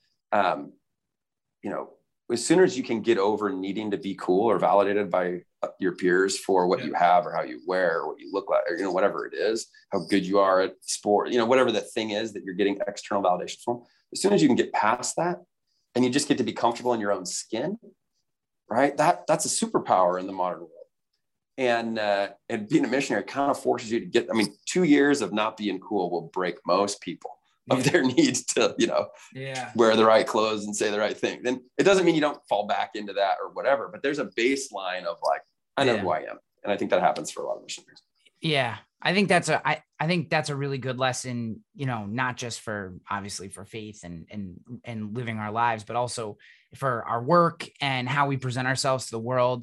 Speaker 3: as soon as you can get over needing to be cool or validated by your peers for what you have or how you wear or what you look like, or, whatever it is, how good you are at sport, whatever the thing is that you're getting external validation from, as soon as you can get past that and you just get to be comfortable in your own skin, right? That's a superpower in the modern world. And being a missionary kind of forces you to 2 years of not being cool will break most people of their needs to, wear the right clothes and say the right thing. Then it doesn't mean you don't fall back into that or whatever, but there's a baseline of like, I know who I am. And I think that happens for a lot of missionaries.
Speaker 4: Yeah. I think that's a really good lesson, not just for obviously for faith and living our lives, but also for our work and how we present ourselves to the world.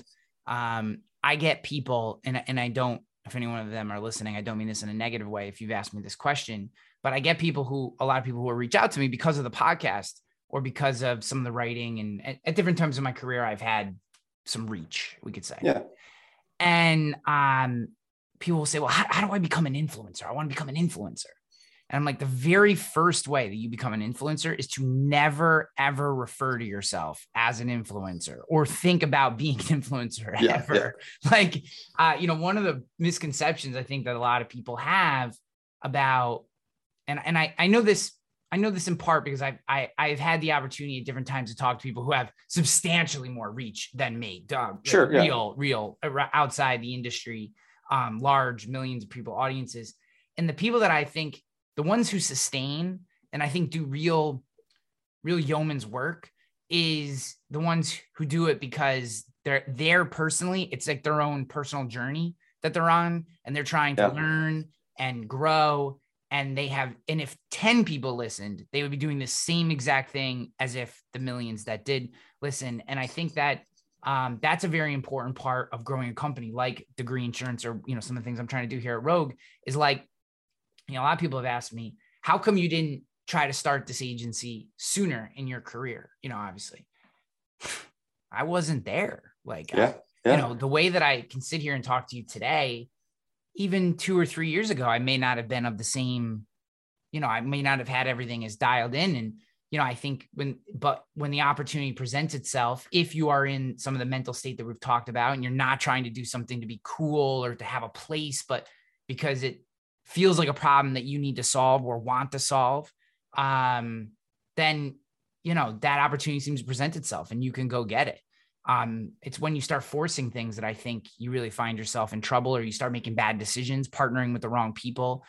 Speaker 4: I get people, and I don't, if any one of them are listening, I don't mean this in a negative way if you've asked me this question, but I get a lot of people who will reach out to me because of the podcast or because of some of the writing, and at different times in my career, I've had some reach, we could say.
Speaker 3: Yeah.
Speaker 4: And people will say, well, how do I become an influencer? I want to become an influencer. And I'm like, the very first way that you become an influencer is to never, ever refer to yourself as an influencer or think about being an influencer ever. Yeah. Like, one of the misconceptions I think that a lot of people have about, and I know this in part because I've had the opportunity at different times to talk to people who have substantially more reach than me, Doug.
Speaker 3: Sure.
Speaker 4: Real outside the industry, large millions of people audiences. And the people that I think, the ones who sustain and I think do real yeoman's work is the ones who do it because they're personally, it's like their own personal journey that they're on, and they're trying to learn and grow. And if 10 people listened, they would be doing the same exact thing as if the millions that did listen. And I think that that's a very important part of growing a company like Degree Insurance, or, some of the things I'm trying to do here at Rogue is like, a lot of people have asked me, how come you didn't try to start this agency sooner in your career? Obviously I wasn't there. Like, the way that I can sit here and talk to you today, even 2 or 3 years ago, I may not have been of the same, I may not have had everything as dialed in. And, I think when the opportunity presents itself, if you are in some of the mental state that we've talked about, and you're not trying to do something to be cool or to have a place, but because it feels like a problem that you need to solve or want to solve, then, that opportunity seems to present itself and you can go get it. It's when you start forcing things that I think you really find yourself in trouble, or you start making bad decisions, partnering with the wrong people,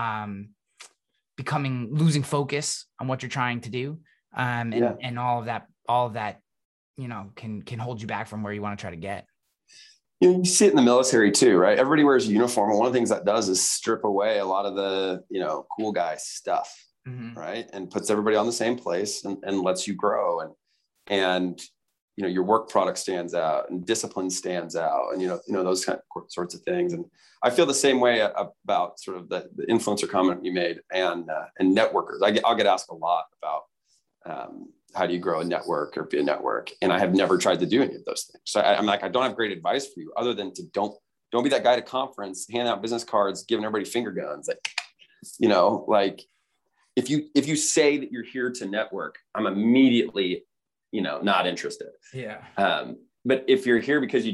Speaker 4: losing focus on what you're trying to do. And all of that, can hold you back from where you want to try to get.
Speaker 3: You see it in the military too, right? Everybody wears a uniform. And one of the things that does is strip away a lot of the, cool guy stuff, right? And puts everybody on the same place and lets you grow. And your work product stands out and discipline stands out, and, those sorts of things. And I feel the same way about sort of the influencer comment you made and networkers. I'll get asked a lot about how do you grow a network or be a network? And I have never tried to do any of those things. So I'm like, I don't have great advice for you other than to don't be that guy at a conference, handing out business cards, giving everybody finger guns. Like, if you say that you're here to network, I'm immediately, not interested.
Speaker 4: Yeah.
Speaker 3: But if you're here because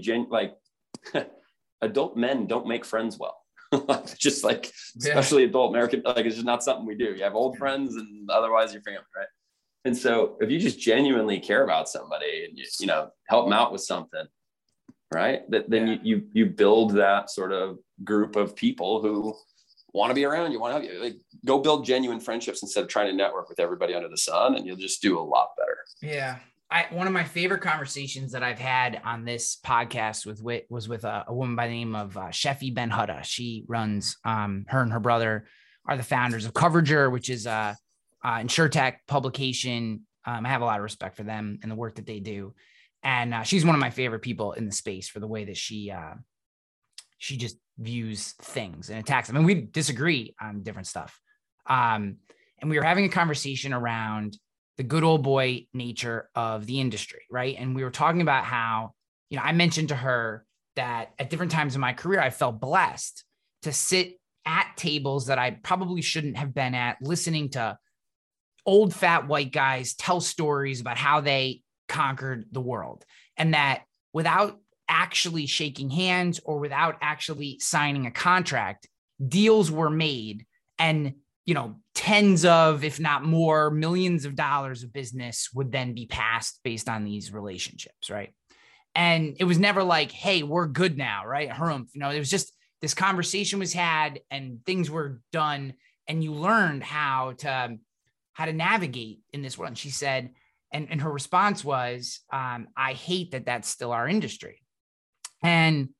Speaker 3: adult men don't make friends well. Just like, especially adult American, like, it's just not something we do. You have old friends and otherwise your family, right? And so if you just genuinely care about somebody and you help them out with something, right, then you build that sort of group of people who want to be around you, want to help you. Like, go build genuine friendships instead of trying to network with everybody under the sun, and you'll just do a lot better.
Speaker 4: Yeah. One of my favorite conversations that I've had on this podcast was with a woman by the name of Sheffy Ben Hutta. She runs, her and her brother are the founders of Coverager, which is a InsurTech publication. I have a lot of respect for them and the work that they do. And she's one of my favorite people in the space for the way that she just views things and attacks them. I mean, we disagree on different stuff. And we were having a conversation around the good old boy nature of the industry, right? And we were talking about how, I mentioned to her that at different times in my career, I felt blessed to sit at tables that I probably shouldn't have been at, listening to old fat white guys tell stories about how they conquered the world, and that without actually shaking hands or without actually signing a contract, deals were made, and tens of, if not more, millions of dollars of business would then be passed based on these relationships, right? And it was never like, hey, we're good now, right? Harumph. It was just this conversation was had and things were done, and you learned how to navigate in this world. And she said, and her response was, I hate that that's still our industry. And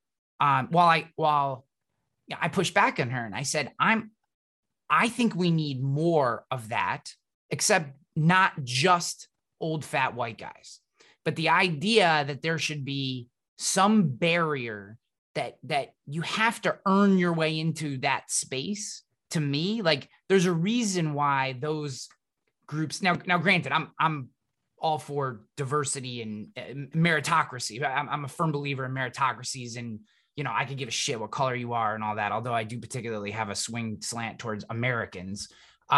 Speaker 4: while I pushed back on her and I said, I think we need more of that, except not just old fat white guys, but the idea that there should be some barrier that you have to earn your way into that space. To me, like, there's a reason why those groups now granted, I'm all for diversity and meritocracy. I'm a firm believer in meritocracies, and I could give a shit what color you are and all that. Although I do particularly have a slant towards Americans. But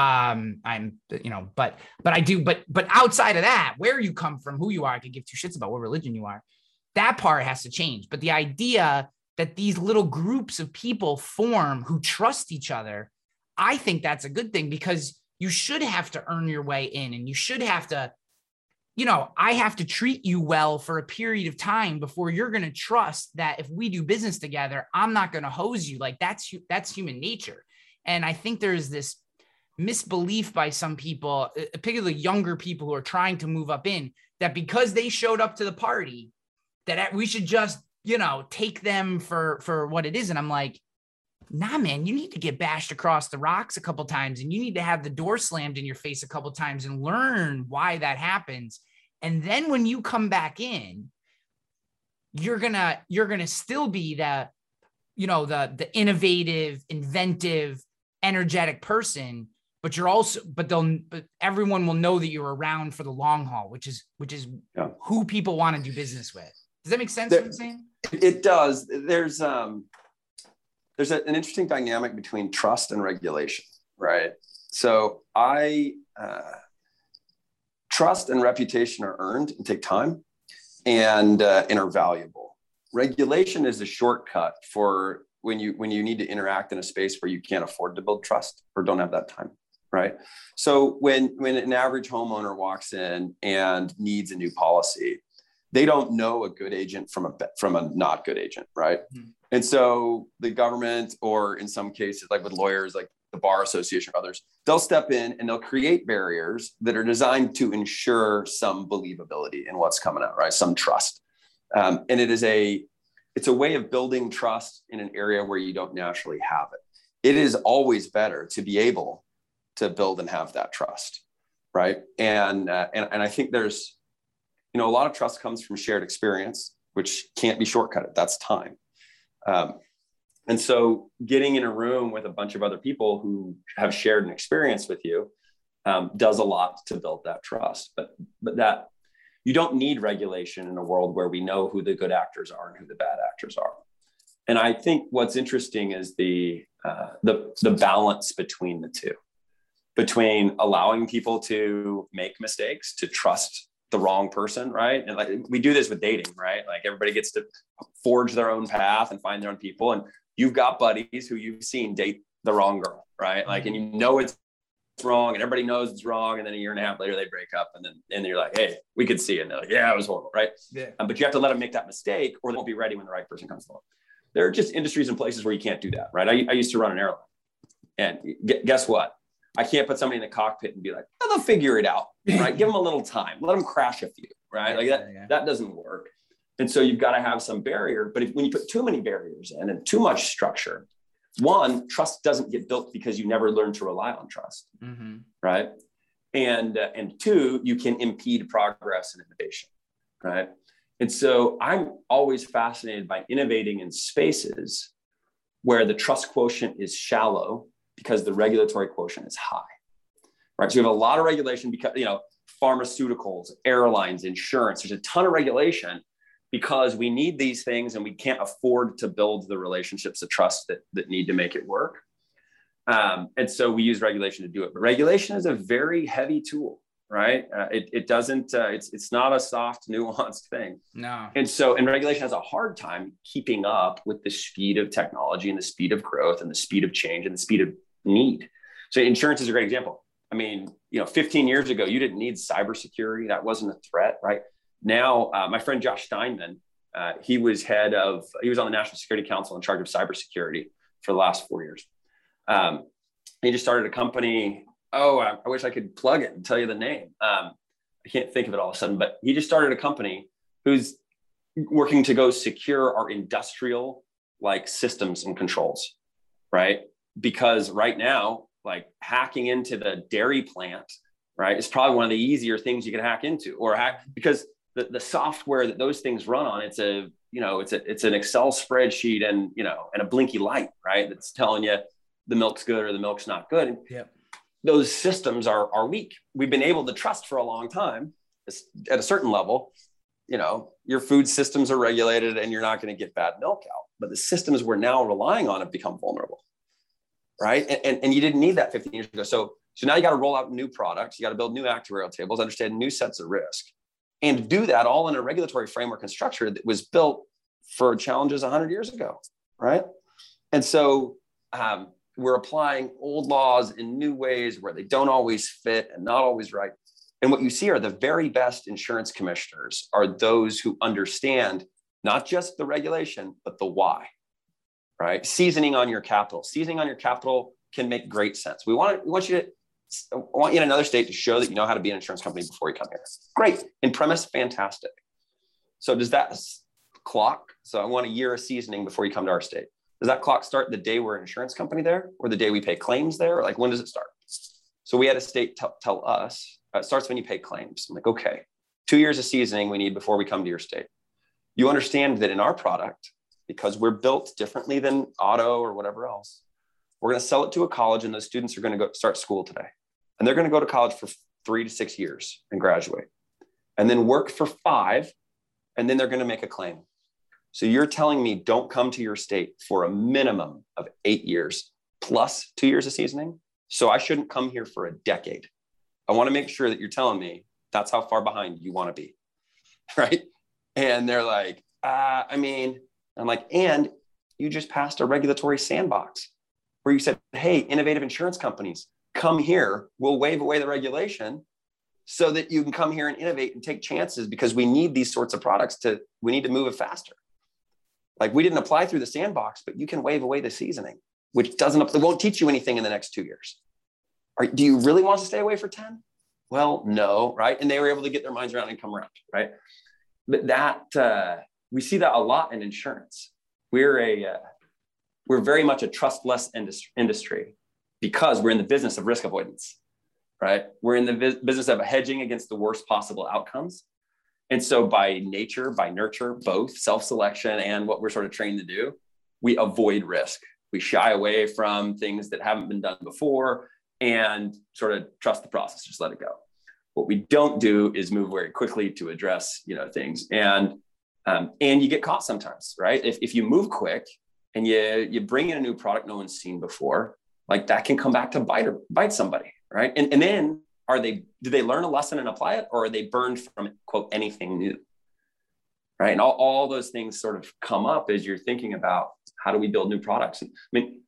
Speaker 4: outside of that, where you come from, who you are, I could give two shits about what religion you are. That part has to change. But the idea that these little groups of people form who trust each other, I think that's a good thing, because you should have to earn your way in, and you should have to, I have to treat you well for a period of time before you're going to trust that if we do business together, I'm not going to hose you. Like, that's human nature. And I think there's this misbelief by some people, particularly younger people who are trying to move up in, that because they showed up to the party, that we should just, take them for what it is. And I'm like, nah, man, you need to get bashed across the rocks a couple times, and you need to have the door slammed in your face a couple times and learn why that happens. And then when you come back in, you're gonna still be the innovative, inventive, energetic person, but everyone will know that you're around for the long haul, which is who people want to do business with. Does that make sense? What I'm saying?
Speaker 3: It does. There's an interesting dynamic between trust and regulation, right? So trust and reputation are earned and take time and are valuable. Regulation is a shortcut for when you need to interact in a space where you can't afford to build trust or don't have that time, right? So when an average homeowner walks in and needs a new policy, they don't know a good agent from a not good agent, right? Mm-hmm. And so the government, or in some cases, like with lawyers, like the Bar Association or others, they'll step in and they'll create barriers that are designed to ensure some believability in what's coming out, right? Some trust. And it's a way of building trust in an area where you don't naturally have it. It is always better to be able to build and have that trust, right? And I think there's a lot of trust comes from shared experience, which can't be shortcutted. That's time. And so getting in a room with a bunch of other people who have shared an experience with you does a lot to build that trust. But that you don't need regulation in a world where we know who the good actors are and who the bad actors are. And I think what's interesting is the balance between the two, between allowing people to make mistakes, to trust the wrong person, right? And like we do this with dating, right? Like everybody gets to forge their own path and find their own people. And you've got buddies who you've seen date the wrong girl, right? Like, and you know it's wrong and everybody knows it's wrong. And then a year and a half later, they break up and you're like, hey, we could see it. And they're like, yeah, it was horrible, right?
Speaker 4: Yeah.
Speaker 3: But you have to let them make that mistake or they won't be ready when the right person comes along. There are just industries and places where you can't do that, right? I used to run an airline. And guess what? I can't put somebody in the cockpit and be like, oh, they'll figure it out, right? Give them a little time. Let them crash a few, right? Like that doesn't work. And so you've got to have some barrier. But when you put too many barriers in and too much structure, one, trust doesn't get built because you never learn to rely on trust, right? And two, you can impede progress and innovation, right? And so I'm always fascinated by innovating in spaces where the trust quotient is shallow because the regulatory quotient is high, right? So we have a lot of regulation because, pharmaceuticals, airlines, insurance, there's a ton of regulation because we need these things and we can't afford to build the relationships of trust that need to make it work. And so we use regulation to do it. But regulation is a very heavy tool, right? It doesn't, it's not a soft, nuanced thing.
Speaker 4: No.
Speaker 3: And regulation has a hard time keeping up with the speed of technology and the speed of growth and the speed of change and the speed of need. So insurance is a great example. I mean, 15 years ago, you didn't need cybersecurity. That wasn't a threat, right? Now, my friend Josh Steinman, he was on the National Security Council in charge of cybersecurity for the last 4 years. He just started a company. Oh, I wish I could plug it and tell you the name. I can't think of it all of a sudden, but he just started a company who's working to go secure our industrial like systems and controls, right? Because right now, like hacking into the dairy plant, right, is probably one of the easier things you can hack into because the software that those things run on, it's an Excel spreadsheet and a blinky light, right? That's telling you the milk's good or the milk's not good.
Speaker 4: Yep.
Speaker 3: Those systems are weak. We've been able to trust for a long time at a certain level, your food systems are regulated and you're not going to get bad milk out, but the systems we're now relying on have become vulnerable, right? And you didn't need that 15 years ago. So now you got to roll out new products. You got to build new actuarial tables, understand new sets of risk, and do that all in a regulatory framework and structure that was built for challenges 100 years ago, right? And so we're applying old laws in new ways where they don't always fit and not always right. And what you see are the very best insurance commissioners are those who understand not just the regulation, but the why, right? Seasoning on your capital. Seasoning on your capital can make great sense. I want you in another state to show that you know how to be an insurance company before you come here. Great. In premise, fantastic. So does that clock? So I want a year of seasoning before you come to our state. Does that clock start the day we're an insurance company there or the day we pay claims there? Like when does it start? So we had a state tell us, it starts when you pay claims. I'm like, okay, 2 years of seasoning we need before we come to your state. You understand that in our product, because we're built differently than auto or whatever else, we're going to sell it to a college and those students are going to go start school today. And they're going to go to college for 3 to 6 years and graduate and then work for 5. And then they're going to make a claim. So you're telling me don't come to your state for a minimum of 8 years plus 2 years of seasoning. So I shouldn't come here for a decade. I want to make sure that you're telling me that's how far behind you want to be. Right. And they're like, I'm like, and you just passed a regulatory sandbox where you said, hey, innovative insurance companies, come here. We'll waive away the regulation so that you can come here and innovate and take chances because we need these sorts of products we need to move it faster. Like we didn't apply through the sandbox, but you can waive away the seasoning, which it won't teach you anything in the next 2 years. Do you really want to stay away for 10? Well, no, right? And they were able to get their minds around and come around, right? But we see that a lot in insurance. We're very much a trustless industry because we're in the business of risk avoidance, right? We're in the business of hedging against the worst possible outcomes. And so by nature, by nurture, both self-selection and what we're sort of trained to do, we avoid risk. We shy away from things that haven't been done before and sort of trust the process, just let it go. What we don't do is move very quickly to address, things. And you get caught sometimes, right? If you move quick and you bring in a new product no one's seen before, like that can come back to bite somebody, right? And then do they learn a lesson and apply it, or are they burned from, quote, anything new? Right. And all those things sort of come up as you're thinking about how do we build new products? And I mean,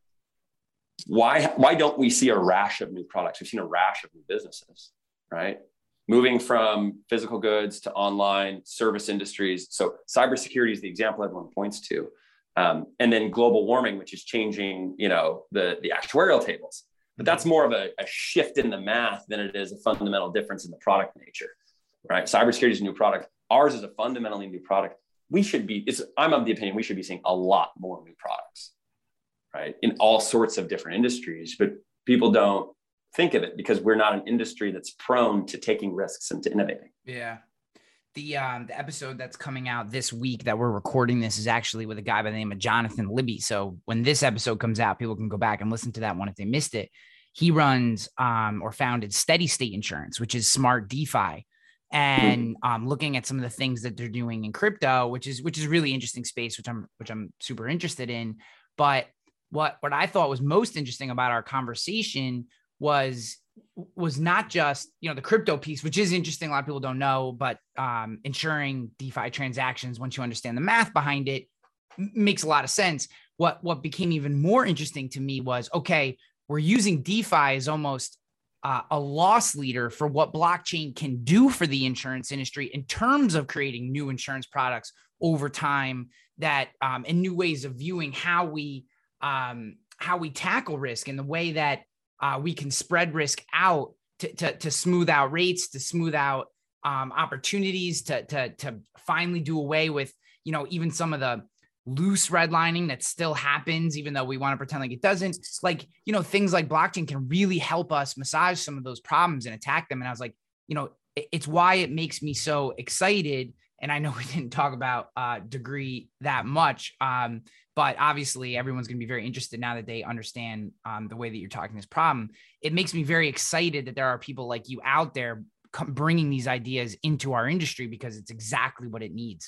Speaker 3: why don't we see a rash of new products? We've seen a rash of new businesses, right? Moving from physical goods to online service industries. So cybersecurity is the example everyone points to. And then global warming, which is changing, the actuarial tables. But that's more of a shift in the math than it is a fundamental difference in the product nature, right? Cybersecurity is a new product. Ours is a fundamentally new product. I'm of the opinion we should be seeing a lot more new products, right? In all sorts of different industries, but people don't think of it because we're not an industry that's prone to taking risks and to innovating.
Speaker 4: Yeah. The episode that's coming out this week that we're recording this is actually with a guy by the name of Jonathan Libby. So when this episode comes out, people can go back and listen to that one if they missed it. He runs or founded Steady State Insurance, which is smart DeFi, and looking at some of the things that they're doing in crypto, which is really interesting space, which I'm super interested in. But what I thought was most interesting about our conversation was not just, the crypto piece, which is interesting. A lot of people don't know, but ensuring DeFi transactions, once you understand the math behind it, makes a lot of sense. What became even more interesting to me was, okay, we're using DeFi as almost a loss leader for what blockchain can do for the insurance industry in terms of creating new insurance products over time that and new ways of viewing how we tackle risk and the way that we can spread risk out to smooth out rates, to smooth out opportunities, to finally do away with, even some of the loose redlining that still happens, even though we want to pretend like it doesn't. Like, things like blockchain can really help us massage some of those problems and attack them. And I was like, it's why it makes me so excited. And I know we didn't talk about Degree that much, but obviously everyone's going to be very interested now that they understand the way that you're talking this problem. It makes me very excited that there are people like you out there bringing these ideas into our industry, because it's exactly what it needs.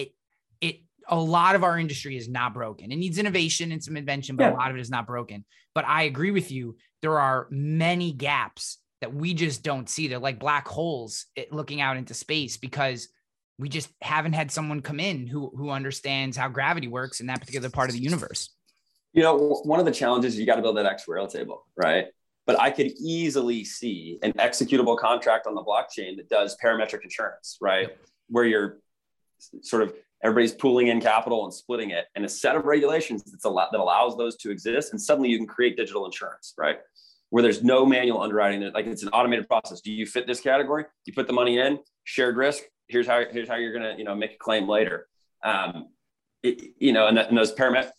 Speaker 4: A lot of our industry is not broken. It needs innovation and some invention, but a lot of it is not broken. But I agree with you. There are many gaps that we just don't see. They're like black holes looking out into space, because we just haven't had someone come in who understands how gravity works in that particular part of the universe.
Speaker 3: One of the challenges is you got to build that actuarial table, right? But I could easily see an executable contract on the blockchain that does parametric insurance, right? Yep. Where you're sort of, everybody's pooling in capital and splitting it, and a set of regulations that allows those to exist. And suddenly you can create digital insurance, right? Where there's no manual underwring, like it's an automated process. Do you fit this category? You put the money in, shared risk. Here's how you're going to, make a claim later. And those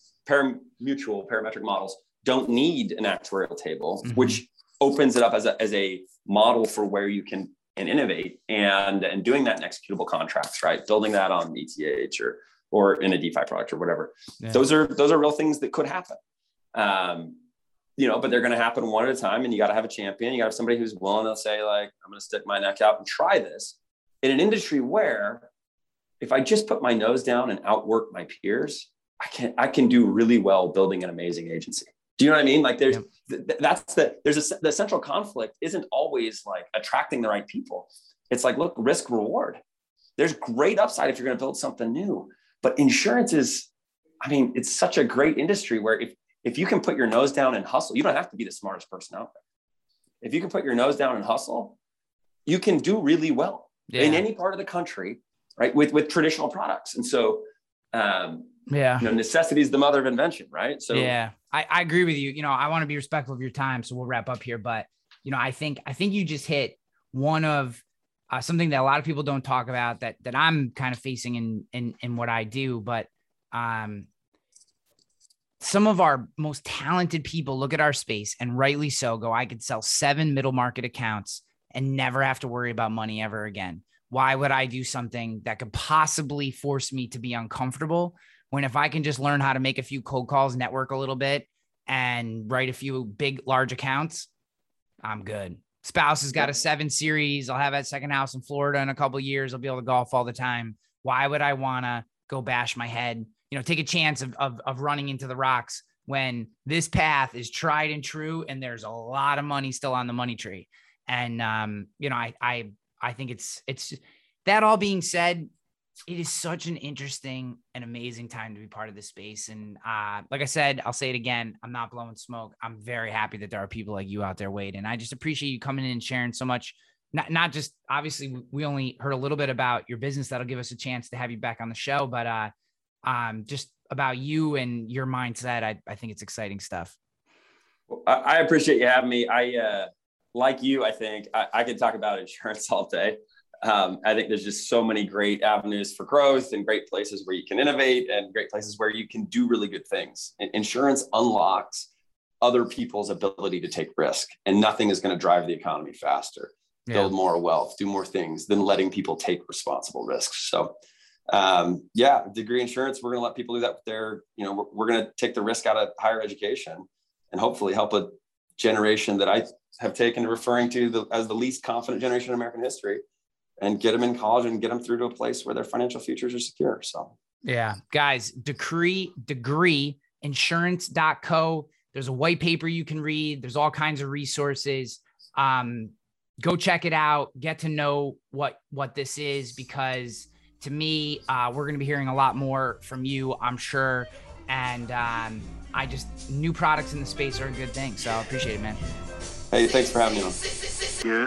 Speaker 3: parametric models don't need an actuarial table, which opens it up as a model for where you can innovate and doing that in executable contracts, right? Building that on ETH or in a DeFi product or whatever. Yeah. Those are real things that could happen. But they're going to happen one at a time, and you got to have a champion. You got to have somebody who's willing to say, like, I'm going to stick my neck out and try this in an industry where if I just put my nose down and outwork my peers, I can do really well building an amazing agency. Do you know what I mean? Like the central conflict isn't always like attracting the right people. It's like, look, risk reward. There's great upside if you're going to build something new, but insurance is, it's such a great industry where if you can put your nose down and hustle, you don't have to be the smartest person out there. If you can put your nose down and hustle, you can do really well in any part of the country, right? With traditional products. And so, necessity is the mother of invention, right? So
Speaker 4: I agree with you. I want to be respectful of your time, so we'll wrap up here. But I think you just hit one of something that a lot of people don't talk about that I'm kind of facing in what I do. But some of our most talented people look at our space, and rightly so, go, I could sell 7 middle market accounts and never have to worry about money ever again. why would I do something that could possibly force me to be uncomfortable when if I can just learn how to make a few cold calls, network a little bit, and write a few big, large accounts, I'm good. Spouse has got a 7 series. I'll have that second house in Florida in a couple of years. I'll be able to golf all the time. Why would I want to go bash my head, take a chance of running into the rocks when this path is tried and true and there's a lot of money still on the money tree? And, I think it's that. All being said, it is such an interesting and amazing time to be part of this space. And like I said, I'll say it again, I'm not blowing smoke. I'm very happy that there are people like you out there, Wade. And I just appreciate you coming in and sharing so much. Not just, obviously, we only heard a little bit about your business. That'll give us a chance to have you back on the show. But just about you and your mindset, I think it's exciting stuff.
Speaker 3: I appreciate you having me. Like you, I think I could talk about insurance all day. I think there's just so many great avenues for growth and great places where you can innovate and great places where you can do really good things. Insurance unlocks other people's ability to take risk, and nothing is going to drive the economy faster, build more wealth, do more things than letting people take responsible risks. So Degree Insurance, we're going to let people do that with their, we're going to take the risk out of higher education and hopefully help a generation that I have taken to referring to as the least confident generation in American history, and get them in college and get them through to a place where their financial futures are secure. So,
Speaker 4: yeah, guys, degreeinsurance.co. There's a white paper you can read. There's all kinds of resources. Go check it out. Get to know what this is, because to me, we're going to be hearing a lot more from you, I'm sure. And new products in the space are a good thing. So I appreciate it, man.
Speaker 3: Hey, thanks for having me on.
Speaker 5: Yes.